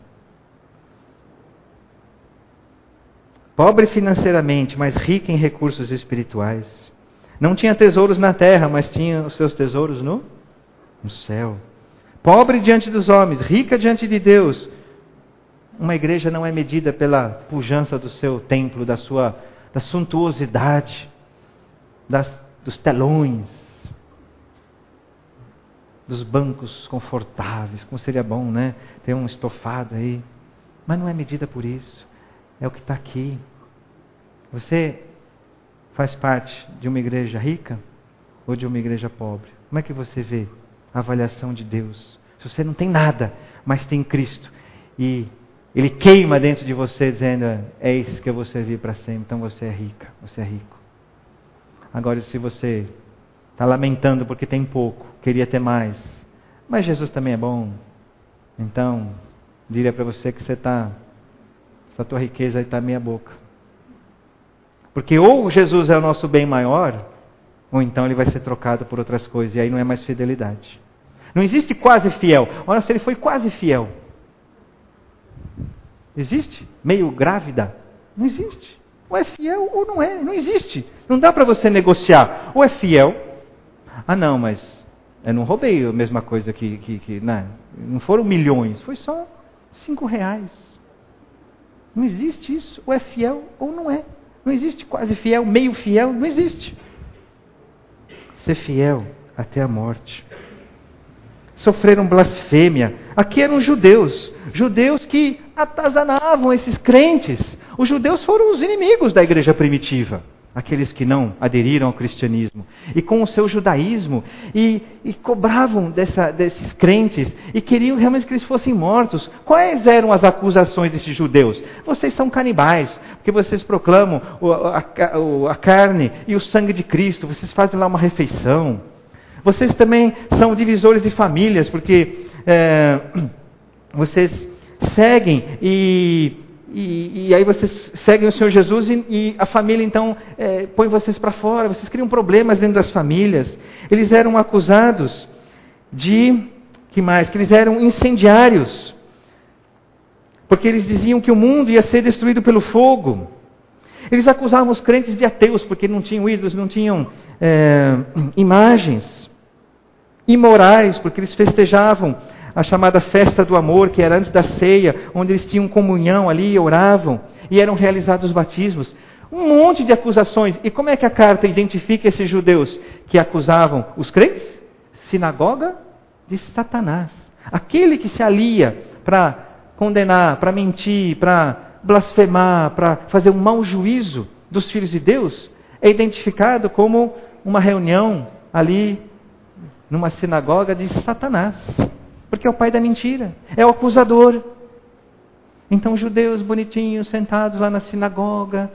Pobre financeiramente, mas rica em recursos espirituais. Não tinha tesouros na terra, mas tinha os seus tesouros no, no céu. Pobre diante dos homens, rica diante de Deus. Uma igreja não é medida pela pujança do seu templo, da sua da suntuosidade, das, dos telões, dos bancos confortáveis. Como seria bom, né? Ter um estofado aí. Mas não é medida por isso. É o que está aqui. Você faz parte de uma igreja rica ou de uma igreja pobre? Como é que você vê a avaliação de Deus? Se você não tem nada, mas tem Cristo, e Ele queima dentro de você dizendo, é isso que eu vou servir para sempre, então você é rica, você é rico. Agora, se você está lamentando porque tem pouco, queria ter mais, mas Jesus também é bom, então diria para você que você está... a tua riqueza está meia boca. Porque ou Jesus é o nosso bem maior, ou então ele vai ser trocado por outras coisas, e aí não é mais fidelidade. Não existe quase fiel. Olha, se ele foi quase fiel, Existe? Meio grávida? Não existe. Ou é fiel ou não é. Não existe. Não dá para você negociar. Ou é fiel. Ah não, mas eu não roubei a mesma coisa que... que, que não, não foram milhões. Foi só cinco reais. Não existe isso. Ou é fiel ou não é. Não existe quase fiel, meio fiel. Não existe. Ser fiel até a morte. Sofreram blasfêmia. Aqui eram judeus. Judeus que atazanavam esses crentes. Os judeus foram os inimigos da igreja primitiva. Aqueles que não aderiram ao cristianismo. E com o seu judaísmo. E, e cobravam dessa, desses crentes. E queriam realmente que eles fossem mortos. Quais eram as acusações desses judeus? Vocês são canibais. Porque vocês proclamam a, a, a carne e o sangue de Cristo. Vocês fazem lá uma refeição. Vocês também são divisores de famílias, porque é, vocês seguem e, e, e aí vocês seguem o Senhor Jesus e, e a família então é, põe vocês para fora, vocês criam problemas dentro das famílias. Eles eram acusados de, que mais? Que eles eram incendiários, porque eles diziam que o mundo ia ser destruído pelo fogo. Eles acusavam os crentes de ateus, porque não tinham ídolos, não tinham é, imagens. Imorais, porque eles festejavam a chamada festa do amor, que era antes da ceia, onde eles tinham comunhão ali, oravam, e eram realizados os batismos. Um monte de acusações. E como é que a carta identifica esses judeus que acusavam os crentes? Sinagoga de Satanás. Aquele que se alia para condenar, para mentir, para blasfemar, para fazer um mau juízo dos filhos de Deus, é identificado como uma reunião ali numa sinagoga de Satanás. Porque é o pai da mentira. É o acusador. Então judeus bonitinhos, sentados lá na sinagoga.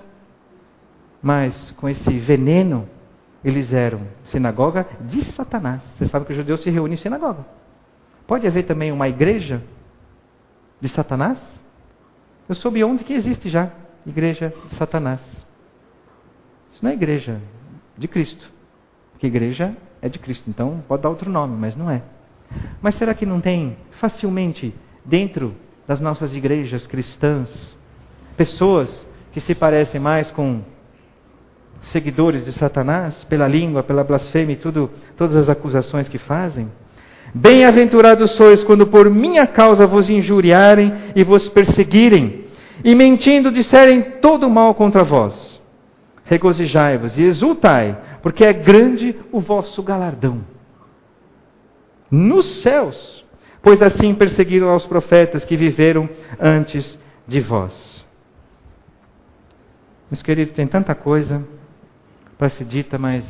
Mas com esse veneno, eles eram sinagoga de Satanás. Você sabe que os judeus se reúnem em sinagoga. Pode haver também uma igreja de Satanás? Eu soube onde que existe já. Igreja de Satanás. Isso não é igreja de Cristo. Porque igreja é de Cristo, então pode dar outro nome, mas não é. Mas será que não tem facilmente dentro das nossas igrejas cristãs pessoas que se parecem mais com seguidores de Satanás, pela língua, pela blasfêmia e tudo, todas as acusações que fazem? Bem-aventurados sois quando por minha causa vos injuriarem e vos perseguirem, e mentindo disserem todo mal contra vós. Regozijai-vos e exultai, porque é grande o vosso galardão nos céus, pois assim perseguiram aos profetas que viveram antes de vós. Meus queridos, tem tanta coisa para ser dita, mas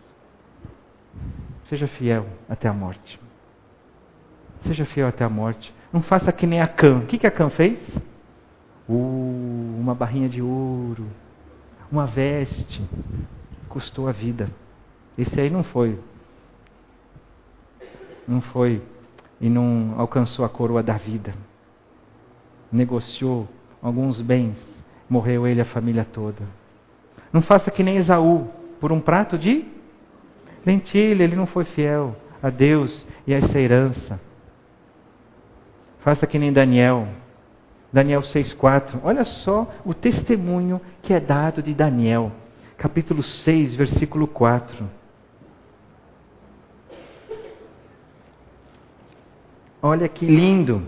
seja fiel até a morte. Seja fiel até a morte. Não faça que nem Acã. O que que Acã fez? Uh, uma barrinha de ouro, uma veste, custou a vida. Esse aí não foi, não foi e não alcançou a coroa da vida. Negociou alguns bens, morreu ele e a família toda. Não faça que nem Esaú, por um prato de lentilha, ele não foi fiel a Deus e a essa herança. Faça que nem Daniel. Daniel seis, quatro. Olha só o testemunho que é dado de Daniel. Capítulo seis, versículo quatro. Olha que lindo.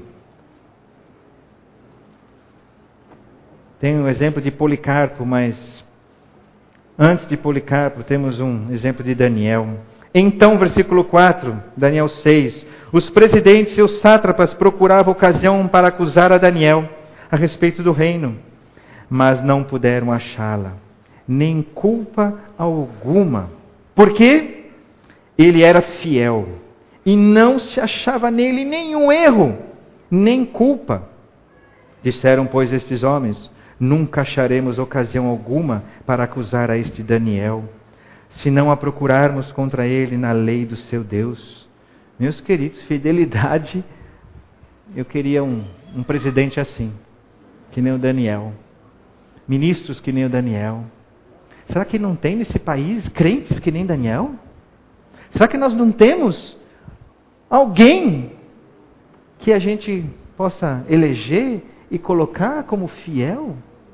Tem um exemplo de Policarpo, mas antes de Policarpo temos um exemplo de Daniel. Então, versículo quatro, Daniel seis. Os presidentes e os sátrapas procuravam ocasião para acusar a Daniel a respeito do reino, mas não puderam achá-la, nem culpa alguma. Por quê? Ele era fiel e não se achava nele nenhum erro, nem culpa. Disseram, pois, estes homens: nunca acharemos ocasião alguma para acusar a este Daniel, se não a procurarmos contra ele na lei do seu Deus. Meus queridos, fidelidade. Eu queria um, um presidente assim, que nem o Daniel. Ministros que nem o Daniel. Será que não tem nesse país crentes que nem Daniel? Será que nós não temos alguém que a gente possa eleger e colocar como fiel?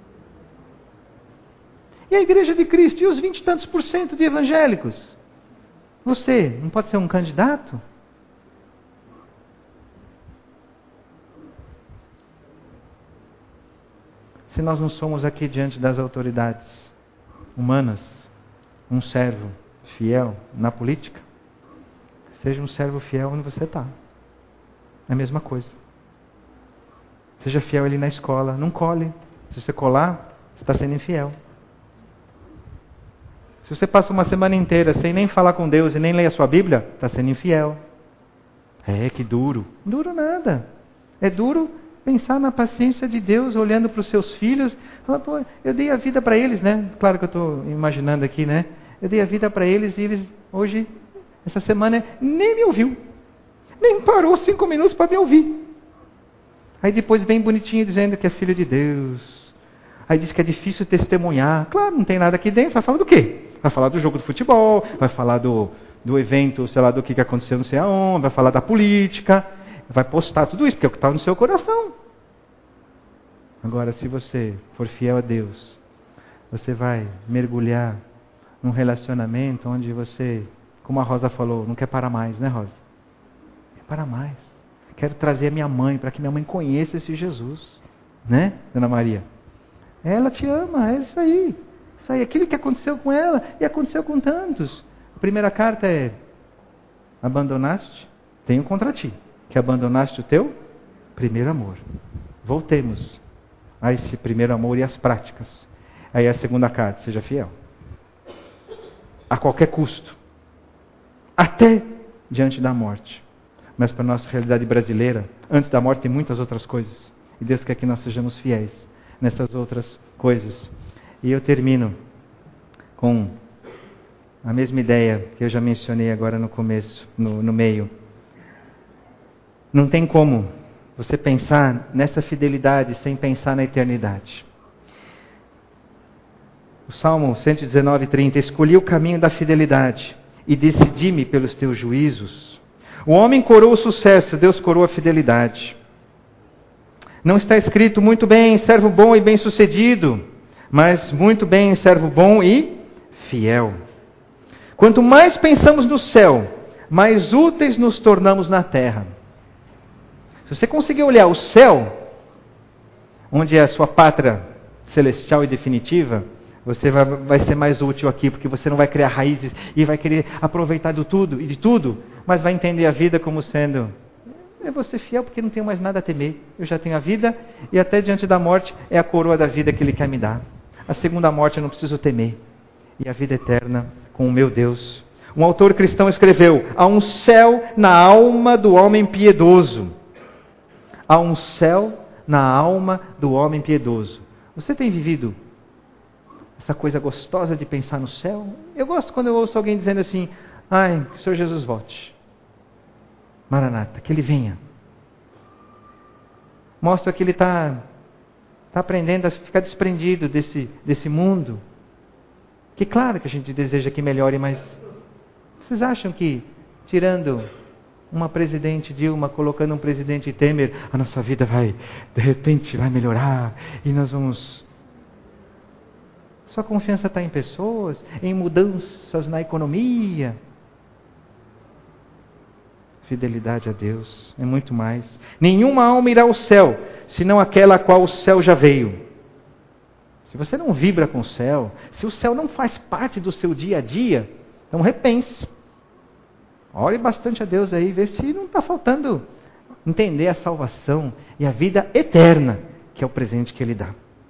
E a igreja de Cristo? E os vinte e tantos por cento de evangélicos? Você não pode ser um candidato? Se nós não somos aqui diante das autoridades humanas, um servo fiel na política, seja um servo fiel onde você está. É a mesma coisa. Seja fiel ali na escola. Não cole. Se você colar, você está sendo infiel. Se você passa uma semana inteira sem nem falar com Deus e nem ler a sua Bíblia, está sendo infiel. É, que duro. Duro nada. É duro pensar na paciência de Deus, olhando para os seus filhos. Falar, pô, eu dei a vida para eles, né? Claro que eu estou imaginando aqui, né? Eu dei a vida para eles e eles, hoje, essa semana, nem me ouviu. Nem parou cinco minutos para me ouvir. Aí depois vem bonitinho dizendo que é filho de Deus. Aí diz que é difícil testemunhar. Claro, não tem nada aqui dentro. Vai falar do quê? Vai falar do jogo de futebol, vai falar do, do evento, sei lá, do que aconteceu não sei aonde, vai falar da política, vai postar tudo isso, porque é o que está no seu coração. Agora, se você for fiel a Deus, você vai mergulhar num relacionamento onde você, como a Rosa falou, não quer parar mais, né, Rosa? Não quer parar mais. Quero trazer a minha mãe, para que minha mãe conheça esse Jesus. Né, Dona Maria? Ela te ama, é isso aí. Isso aí, aquilo que aconteceu com ela e aconteceu com tantos. A primeira carta é: abandonaste, tenho contra ti, que abandonaste o teu primeiro amor. Voltemos a esse primeiro amor e as práticas. Aí a segunda carta: seja fiel. A qualquer custo. Até diante da morte. Mas para a nossa realidade brasileira, antes da morte tem muitas outras coisas. E Deus quer que nós sejamos fiéis nessas outras coisas. E eu termino com a mesma ideia que eu já mencionei agora no começo, no, no meio. Não tem como você pensar nessa fidelidade sem pensar na eternidade. O Salmo cento e dezenove, trinta: escolhi o caminho da fidelidade e decidi-me pelos teus juízos. O homem coroa o sucesso, Deus coroa a fidelidade. Não está escrito muito bem, servo bom e bem-sucedido, mas muito bem, servo bom e fiel. Quanto mais pensamos no céu, mais úteis nos tornamos na terra. Se você conseguir olhar o céu, onde é a sua pátria celestial e definitiva, você vai, vai ser mais útil aqui, porque você não vai criar raízes e vai querer aproveitar de tudo e de tudo, mas vai entender a vida como sendo: eu vou ser fiel porque não tenho mais nada a temer. Eu já tenho a vida e até diante da morte é a coroa da vida que Ele quer me dar. A segunda morte eu não preciso temer. E a vida eterna com o meu Deus. Um autor cristão escreveu: há um céu na alma do homem piedoso. Há um céu na alma do homem piedoso. Você tem vivido essa coisa gostosa de pensar no céu? Eu gosto quando eu ouço alguém dizendo assim: ai, que o Senhor Jesus volte. Maranata, que Ele venha. Mostra que Ele está tá aprendendo a ficar desprendido desse, desse mundo. Que claro que a gente deseja que melhore, mas vocês acham que, tirando uma presidente Dilma, colocando um presidente Temer, a nossa vida vai, de repente, vai melhorar e nós vamos... Sua confiança está em pessoas, em mudanças na economia. Fidelidade a Deus é muito mais. Nenhuma alma irá ao céu, senão aquela a qual o céu já veio. Se você não vibra com o céu, se o céu não faz parte do seu dia a dia, então repense. Ore bastante a Deus aí, vê se não está faltando entender a salvação e a vida eterna, que é o presente que Ele dá.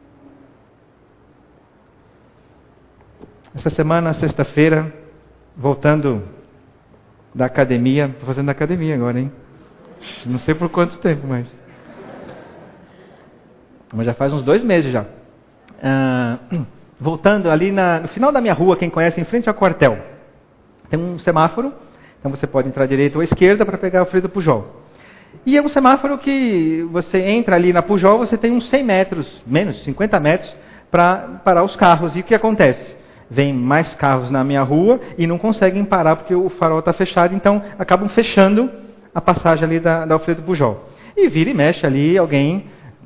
Essa semana, sexta-feira, voltando da academia, estou fazendo academia agora, hein? Não sei por quanto tempo, mas... Mas já faz uns dois meses já. Ah, voltando ali na, no final da minha rua, quem conhece, em frente ao quartel, tem um semáforo, então você pode entrar à direita ou à esquerda para pegar o Alfredo Pujol. E é um semáforo que você entra ali na Pujol, você tem uns cem metros, menos, cinquenta metros, para parar os carros. E o que acontece? Vem mais carros na minha rua e não conseguem parar porque o farol está fechado, então acabam fechando a passagem ali da, da Alfredo Pujol. E vira e mexe ali alguém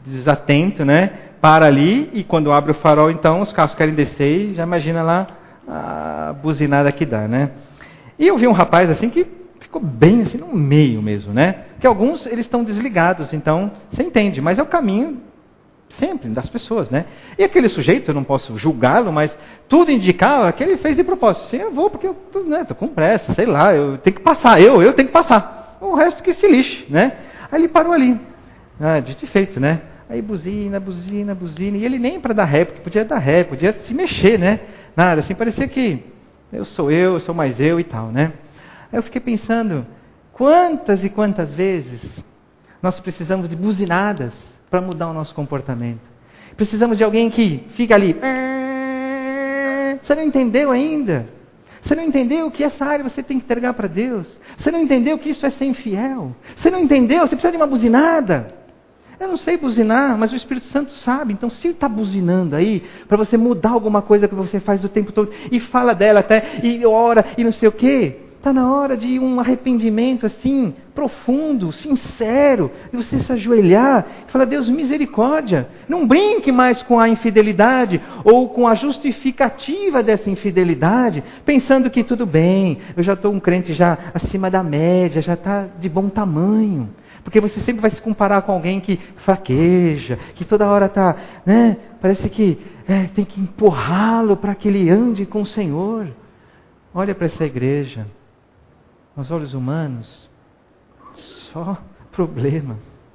desatento, né? Para ali e quando abre o farol, então os carros querem descer e já imagina lá a buzinada que dá, né? E eu vi um rapaz assim que ficou bem assim no meio mesmo, né? Que alguns eles estão desligados, então você entende, mas é o caminho sempre das pessoas, né? E aquele sujeito, eu não posso julgá-lo, mas tudo indicava que ele fez de propósito. Sim, eu vou porque eu tô, né, tô com pressa, sei lá, eu tenho que passar, eu, eu tenho que passar. O resto que se lixe, né? Aí ele parou ali. Ah, dito e feito, né? Aí buzina, buzina, buzina. E ele nem para dar ré, porque podia dar ré, podia se mexer, né? Nada, assim, parecia que eu sou eu, eu sou mais eu e tal, né? Aí eu fiquei pensando, quantas e quantas vezes nós precisamos de buzinadas para mudar o nosso comportamento. Precisamos de alguém que fica ali. Você não entendeu ainda? Você não entendeu que essa área você tem que entregar para Deus? Você não entendeu que isso é ser infiel? Você não entendeu? Você precisa de uma buzinada. Eu não sei buzinar, mas o Espírito Santo sabe. Então, se ele está buzinando aí, para você mudar alguma coisa que você faz o tempo todo, e fala dela até, e ora, e não sei o quê, está na hora de um arrependimento assim, profundo, sincero, de você se ajoelhar e falar, Deus, misericórdia, não brinque mais com a infidelidade ou com a justificativa dessa infidelidade, pensando que tudo bem, eu já estou um crente já acima da média, já está de bom tamanho. Porque você sempre vai se comparar com alguém que fraqueja, que toda hora está, né, parece que é, tem que empurrá-lo para que ele ande com o Senhor. Olha para essa igreja. Aos olhos humanos, só problema.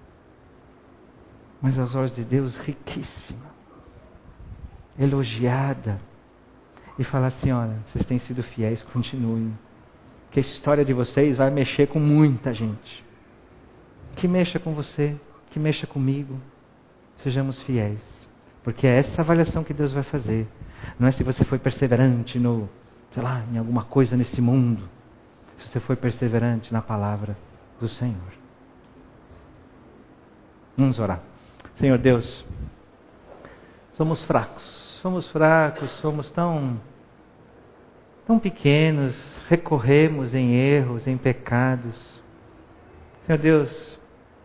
Mas aos olhos de Deus, riquíssima. Elogiada. E falar assim, olha, vocês têm sido fiéis, continuem. Que a história de vocês vai mexer com muita gente. Que mexa com você, que mexa comigo. Sejamos fiéis. Porque é essa avaliação que Deus vai fazer. Não é se você foi perseverante no, sei lá, em alguma coisa nesse mundo. Se você foi perseverante na palavra do Senhor. Vamos orar. Senhor Deus, somos fracos, somos fracos, somos tão, tão pequenos, recorremos em erros, em pecados. Senhor Deus,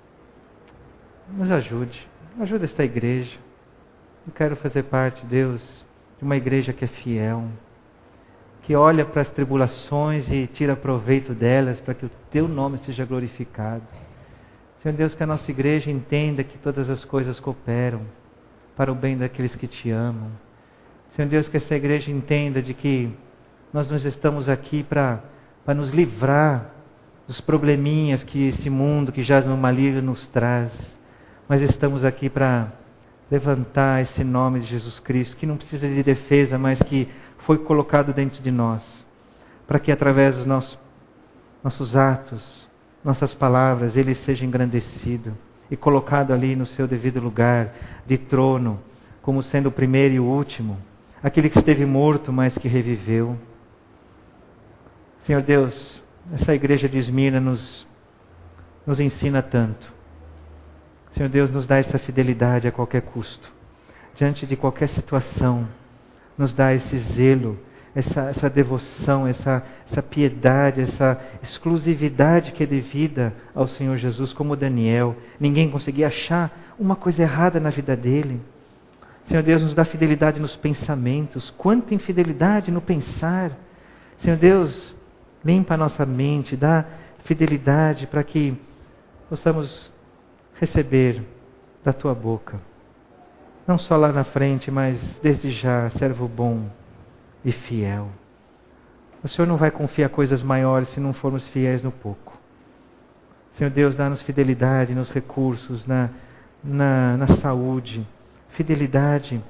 nos ajude, ajude esta igreja. Eu quero fazer parte, Deus, de uma igreja que é fiel, que olha para as tribulações e tira proveito delas para que o Teu nome seja glorificado. Senhor Deus, que a nossa igreja entenda que todas as coisas cooperam para o bem daqueles que Te amam. Senhor Deus, que essa igreja entenda de que nós não estamos aqui para, para nos livrar dos probleminhas que esse mundo que jaz no maligno nos traz, mas estamos aqui para levantar esse nome de Jesus Cristo, que não precisa de defesa, mas que foi colocado dentro de nós, para que através dos nossos, nossos atos, nossas palavras, Ele seja engrandecido e colocado ali no seu devido lugar de trono, como sendo o primeiro e o último, aquele que esteve morto, mas que reviveu. Senhor Deus, essa igreja de Esmirna nos, nos ensina tanto. Senhor Deus, nos dá essa fidelidade a qualquer custo, diante de qualquer situação. Nos dá esse zelo, essa, essa devoção, essa, essa piedade, essa exclusividade que é devida ao Senhor Jesus, como Daniel. Ninguém conseguia achar uma coisa errada na vida dele. Senhor Deus, nos dá fidelidade nos pensamentos. Quanta infidelidade no pensar. Senhor Deus, limpa a nossa mente, dá fidelidade para que possamos receber da Tua boca. Não só lá na frente, mas desde já, servo bom e fiel. O Senhor não vai confiar coisas maiores se não formos fiéis no pouco. Senhor Deus, dá-nos fidelidade nos recursos, na, na, na saúde, fidelidade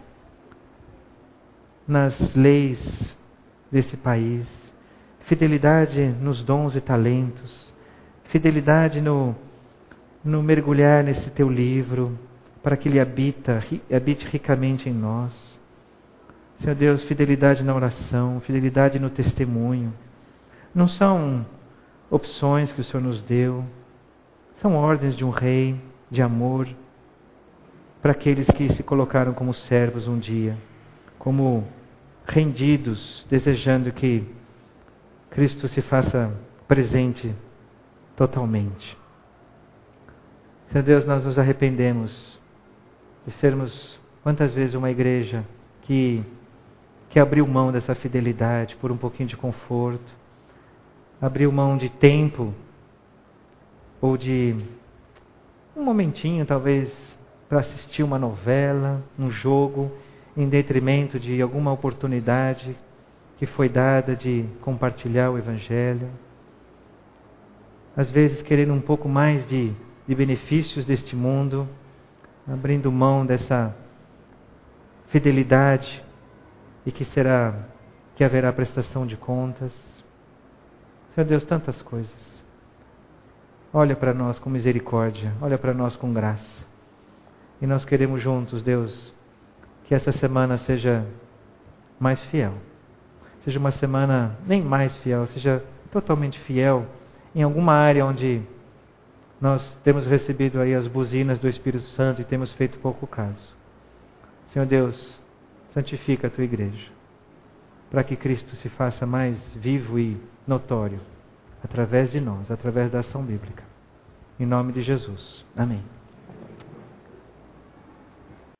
nas leis desse país, fidelidade nos dons e talentos, fidelidade no, no mergulhar nesse Teu livro, para que Ele habita, habite ricamente em nós. Senhor Deus, fidelidade na oração, fidelidade no testemunho. Não são opções que o Senhor nos deu, são ordens de um rei, de amor, para aqueles que se colocaram como servos um dia, como rendidos, desejando que Cristo se faça presente totalmente. Senhor Deus, nós nos arrependemos de sermos, quantas vezes, uma igreja que, que abriu mão dessa fidelidade por um pouquinho de conforto, abriu mão de tempo, ou de um momentinho, talvez, para assistir uma novela, um jogo, em detrimento de alguma oportunidade que foi dada de compartilhar o Evangelho. Às vezes querendo um pouco mais de, de benefícios deste mundo, abrindo mão dessa fidelidade e que será, que haverá prestação de contas. Senhor Deus, tantas coisas. Olha para nós com misericórdia, olha para nós com graça. E nós queremos juntos, Deus, que essa semana seja mais fiel. Seja uma semana nem mais fiel, seja totalmente fiel em alguma área onde nós temos recebido aí as buzinas do Espírito Santo e temos feito pouco caso. Senhor Deus, santifica a tua igreja, para que Cristo se faça mais vivo e notório através de nós, através da ação bíblica. Em nome de Jesus. Amém.